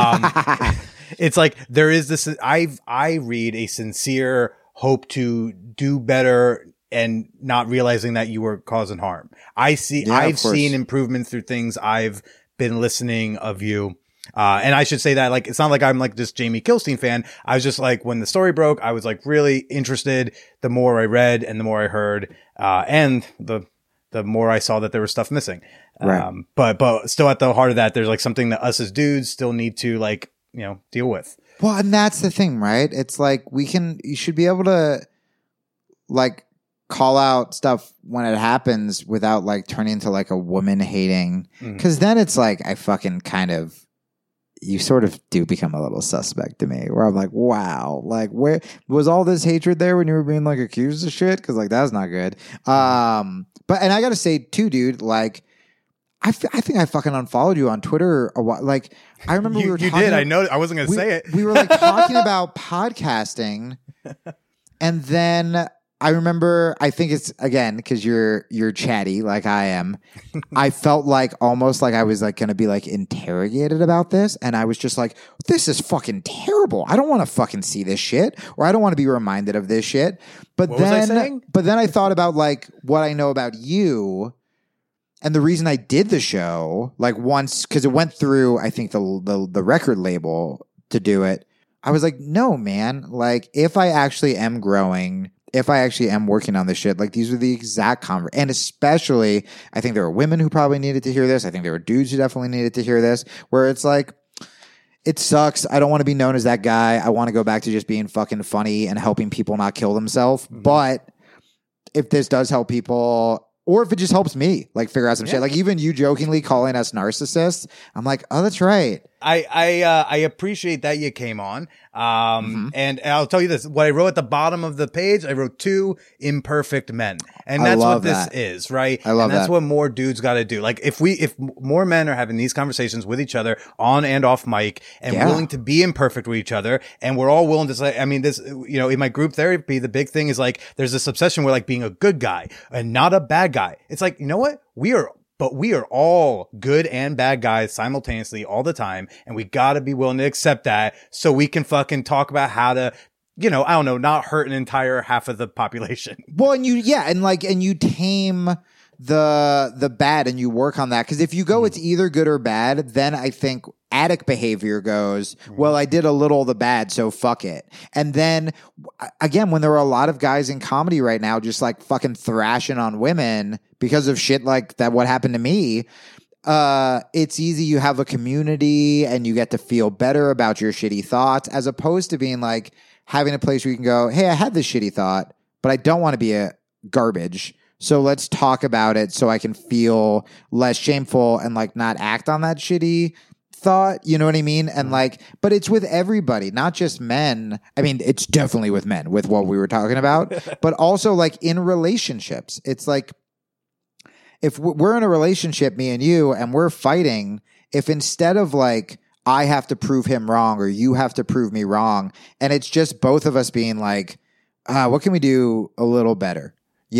It's like there is this. I read a sincere hope to do better and not realizing that you were causing harm. I've course. seen improvements through things I've been listening of you. And I should say that, like, it's not like I'm like this Jamie Kilstein fan. I was just like, when the story broke, I was like really interested. The more I read and the more I heard, and the more I saw that there was stuff missing. Right. But still at the heart of that, there's like something that us as dudes still need to like, deal with. well, and that's the thing, right? It's like you should be able to like call out stuff when it happens without like turning into like a woman hating. Cause then it's like, I fucking kind of, you sort of do become a little suspect to me where I'm like, wow, like where was all this hatred there when you were being like accused of shit? Cause like, that's not good. And I gotta say too, dude, like, I think I fucking unfollowed you on Twitter a while. Like, I remember we were You talking. did. I know. I wasn't going to say it. We were like talking about podcasting, and then I remember. I think it's again because you're chatty like I am. I felt like almost like I was like going to be like interrogated about this, and I was just like, "This is fucking terrible. I don't want to fucking see this shit, or I don't want to be reminded of this shit." But What was I then, saying? but then I thought about like what I know about you. And the reason I did the show, like once, because it went through, I think the record label to do it. I was like, no, man. Like, if I actually am growing, if I actually am working on this shit, like these are the exact and especially, I think there were women who probably needed to hear this. I think there were dudes who definitely needed to hear this. Where it's like, it sucks. I don't want to be known as that guy. I want to go back to just being fucking funny and helping people not kill themselves. But if this does help people. Or if it just helps me, like, figure out some shit. Like, even you jokingly calling us narcissists, I'm like, oh, that's right. I appreciate that you came on. And I'll tell you this, what I wrote at the bottom of the page, I wrote 2 imperfect men. And that's what this is, right? I love and that's that. what more dudes got to do. Like if more men are having these conversations with each other on and off mic and willing to be imperfect with each other. And we're all willing to say, I mean, this, in my group therapy, the big thing is like, there's this obsession with like being a good guy and not a bad guy. It's like, you know what? We are all good and bad guys simultaneously all the time. And we got to be willing to accept that so we can fucking talk about how to, I don't know, not hurt an entire half of the population. Well, and you tame the bad and you work on that. Cause if you go, it's either good or bad, then I think addict behavior goes, well, I did a little of the bad, so fuck it. And then again, when there are a lot of guys in comedy right now, just like fucking thrashing on women because of shit like that, what happened to me, it's easy. You have a community and you get to feel better about your shitty thoughts as opposed to being like having a place where you can go, hey, I had this shitty thought, but I don't want to be a garbage. So let's talk about it so I can feel less shameful and like not act on that shitty thought. You know what I mean? And like, but it's with everybody, not just men. I mean, it's definitely with men with what we were talking about, but also like in relationships. It's like, if we're in a relationship, me and you, and we're fighting, if instead of like, I have to prove him wrong or you have to prove me wrong, and it's just both of us being like, what can we do a little better?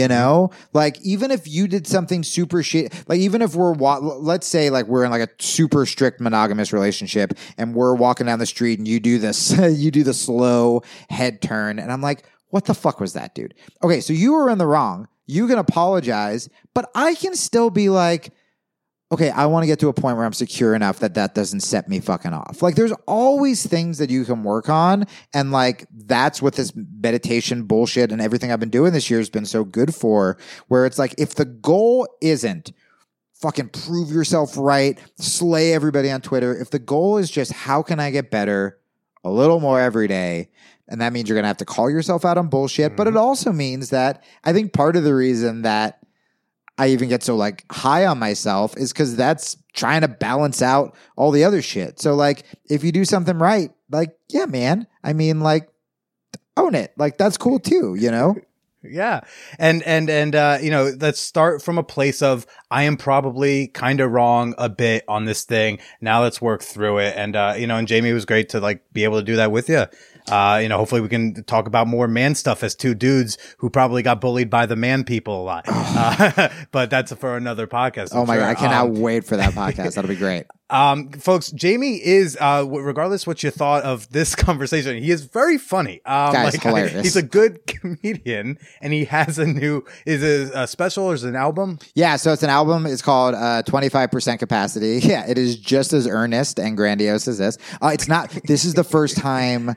Like even if you did something super shit, like even if let's say like we're in like a super strict monogamous relationship and we're walking down the street and you do this, you do the slow head turn and I'm like, what the fuck was that, dude? Okay, so you were in the wrong. You can apologize, but I can still be like, okay, I want to get to a point where I'm secure enough that that doesn't set me fucking off. Like, there's always things that you can work on. And like, that's what this meditation bullshit and everything I've been doing this year has been so good for, where it's like, if the goal isn't fucking prove yourself right, slay everybody on Twitter, if the goal is just, how can I get better a little more every day? And that means you're going to have to call yourself out on bullshit. But it also means that I think part of the reason that I even get so like high on myself is because that's trying to balance out all the other shit. So like, if you do something right, like, yeah, man, I mean, like, own it. Like, that's cool too, you know? Yeah. And you know, let's start from a place of, I am probably kind of wrong a bit on this thing. Now let's work through it. And, you know, and Jamie, it was great to like be able to do that with you. You know, hopefully we can talk about more man stuff as two dudes who probably got bullied by the man people a lot. But that's for another podcast. Oh my God. I cannot wait for that podcast. That'll be great. Folks, Jamie is, regardless what you thought of this conversation, he is very funny. Guys, hilarious. He's a good comedian, and he has is it a special or is it an album? Yeah, so it's an album. It's called 25% Capacity. Yeah, it is just as earnest and grandiose as this. It's not, this is the first time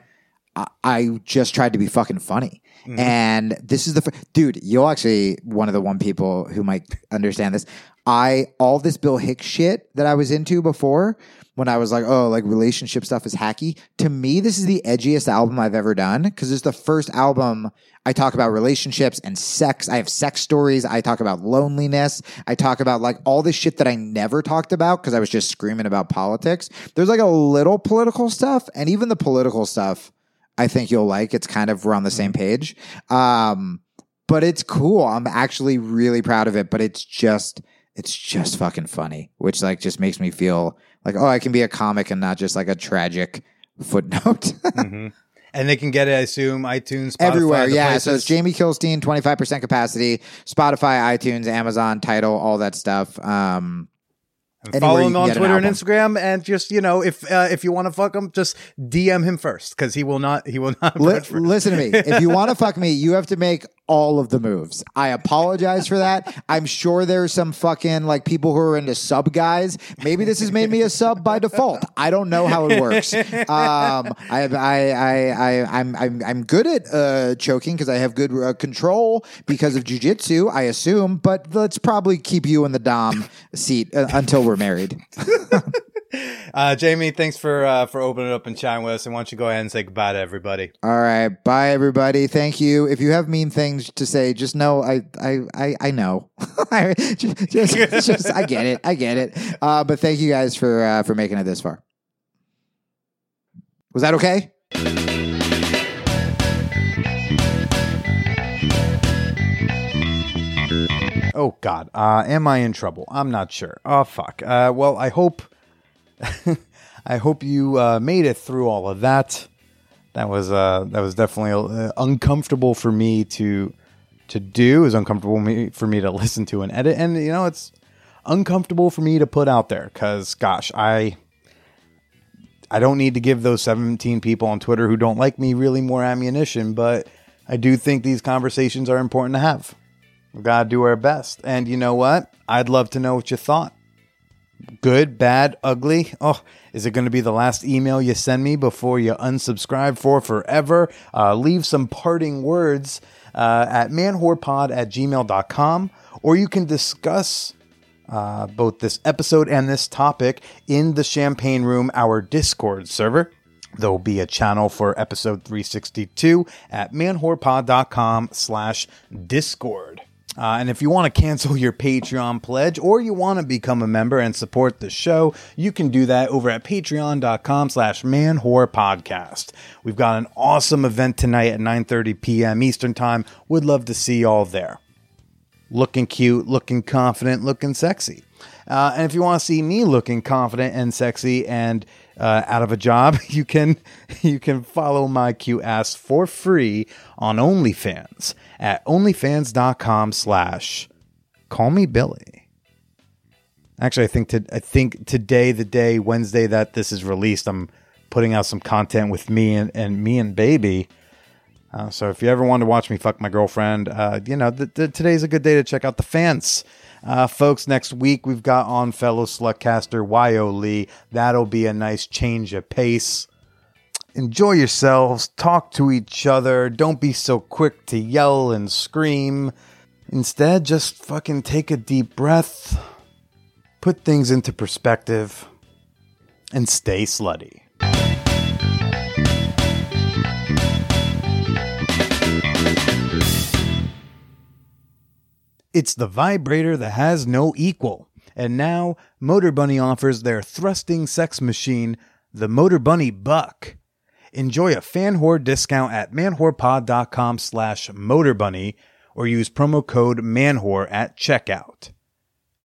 I just tried to be fucking funny. Mm-hmm. And this is dude, you'll actually, one of the one people who might understand this. All this Bill Hicks shit that I was into before, when I was like, oh, like relationship stuff is hacky. To me, this is the edgiest album I've ever done, because it's the first album I talk about relationships and sex. I have sex stories. I talk about loneliness. I talk about like all this shit that I never talked about because I was just screaming about politics. There's like a little political stuff, and even the political stuff I think you'll like. It's kind of, we're on the same page. But it's cool. I'm actually really proud of it, but it's just fucking funny, which like just makes me feel like, oh, I can be a comic and not just like a tragic footnote. Mm-hmm. And they can get it, I assume, iTunes, Spotify, everywhere. Yeah. Places. So it's Jamie Kilstein, 25% Capacity, Spotify, iTunes, Amazon, Tidal, all that stuff. And follow him on Twitter and Instagram, and just, you know, if you want to fuck him, just DM him first, because he will not. Listen to me. If you want to fuck me, you have to make all of the moves. I apologize for that. I'm sure there's some fucking like people who are into sub guys. Maybe this has made me a sub by default. I don't know how it works. I'm good at choking because I have good control because of jujitsu, I assume. But let's probably keep you in the dom seat until we're married. Jamie, thanks for opening up and chatting with us. And why don't you go ahead and say goodbye to everybody? All right, bye everybody. Thank you. If you have mean things to say, just know I know. just I get it. But thank you guys for making it this far. Was that okay? Oh God, am I in trouble? I'm not sure. Oh fuck. Well, I hope you made it through all of that. That was definitely uncomfortable for me to do. It was uncomfortable for me to listen to and edit, and you know, it's uncomfortable for me to put out there because, gosh, I don't need to give those 17 people on Twitter who don't like me really more ammunition, but I do think these conversations are important to have. We've got to do our best. And you know what? I'd love to know what you thought. Good, bad, ugly. Oh, is it going to be the last email you send me before you unsubscribe for forever? Leave some parting words at manwhorepod@gmail.com, or you can discuss both this episode and this topic in the Champagne Room, our Discord server. There will be a channel for episode 362 at manwhorepod.com/Discord. And if you want to cancel your Patreon pledge, or you want to become a member and support the show, you can do that over at patreon.com/manwhorepodcast. We've got an awesome event tonight at 9:30 p.m. Eastern time. Would love to see y'all there. Looking cute, looking confident, looking sexy. And if you want to see me looking confident and sexy and out of a job, you can follow my cute ass for free on OnlyFans at onlyfans.com/callmebilly. Actually, I think today, the day Wednesday that this is released, I'm putting out some content with me and baby. So if you ever want to watch me fuck my girlfriend, today's a good day to check out The Fence. Folks, next week we've got on fellow slutcaster Y.O. Lee. That'll be a nice change of pace. Enjoy yourselves. Talk to each other. Don't be so quick to yell and scream. Instead, just fucking take a deep breath, put things into perspective, and stay slutty. It's the vibrator that has no equal. And now, Motor Bunny offers their thrusting sex machine, the Motor Bunny Buck. Enjoy a fan whore discount at manwhorepod.com/motorbunny or use promo code manwhore at checkout.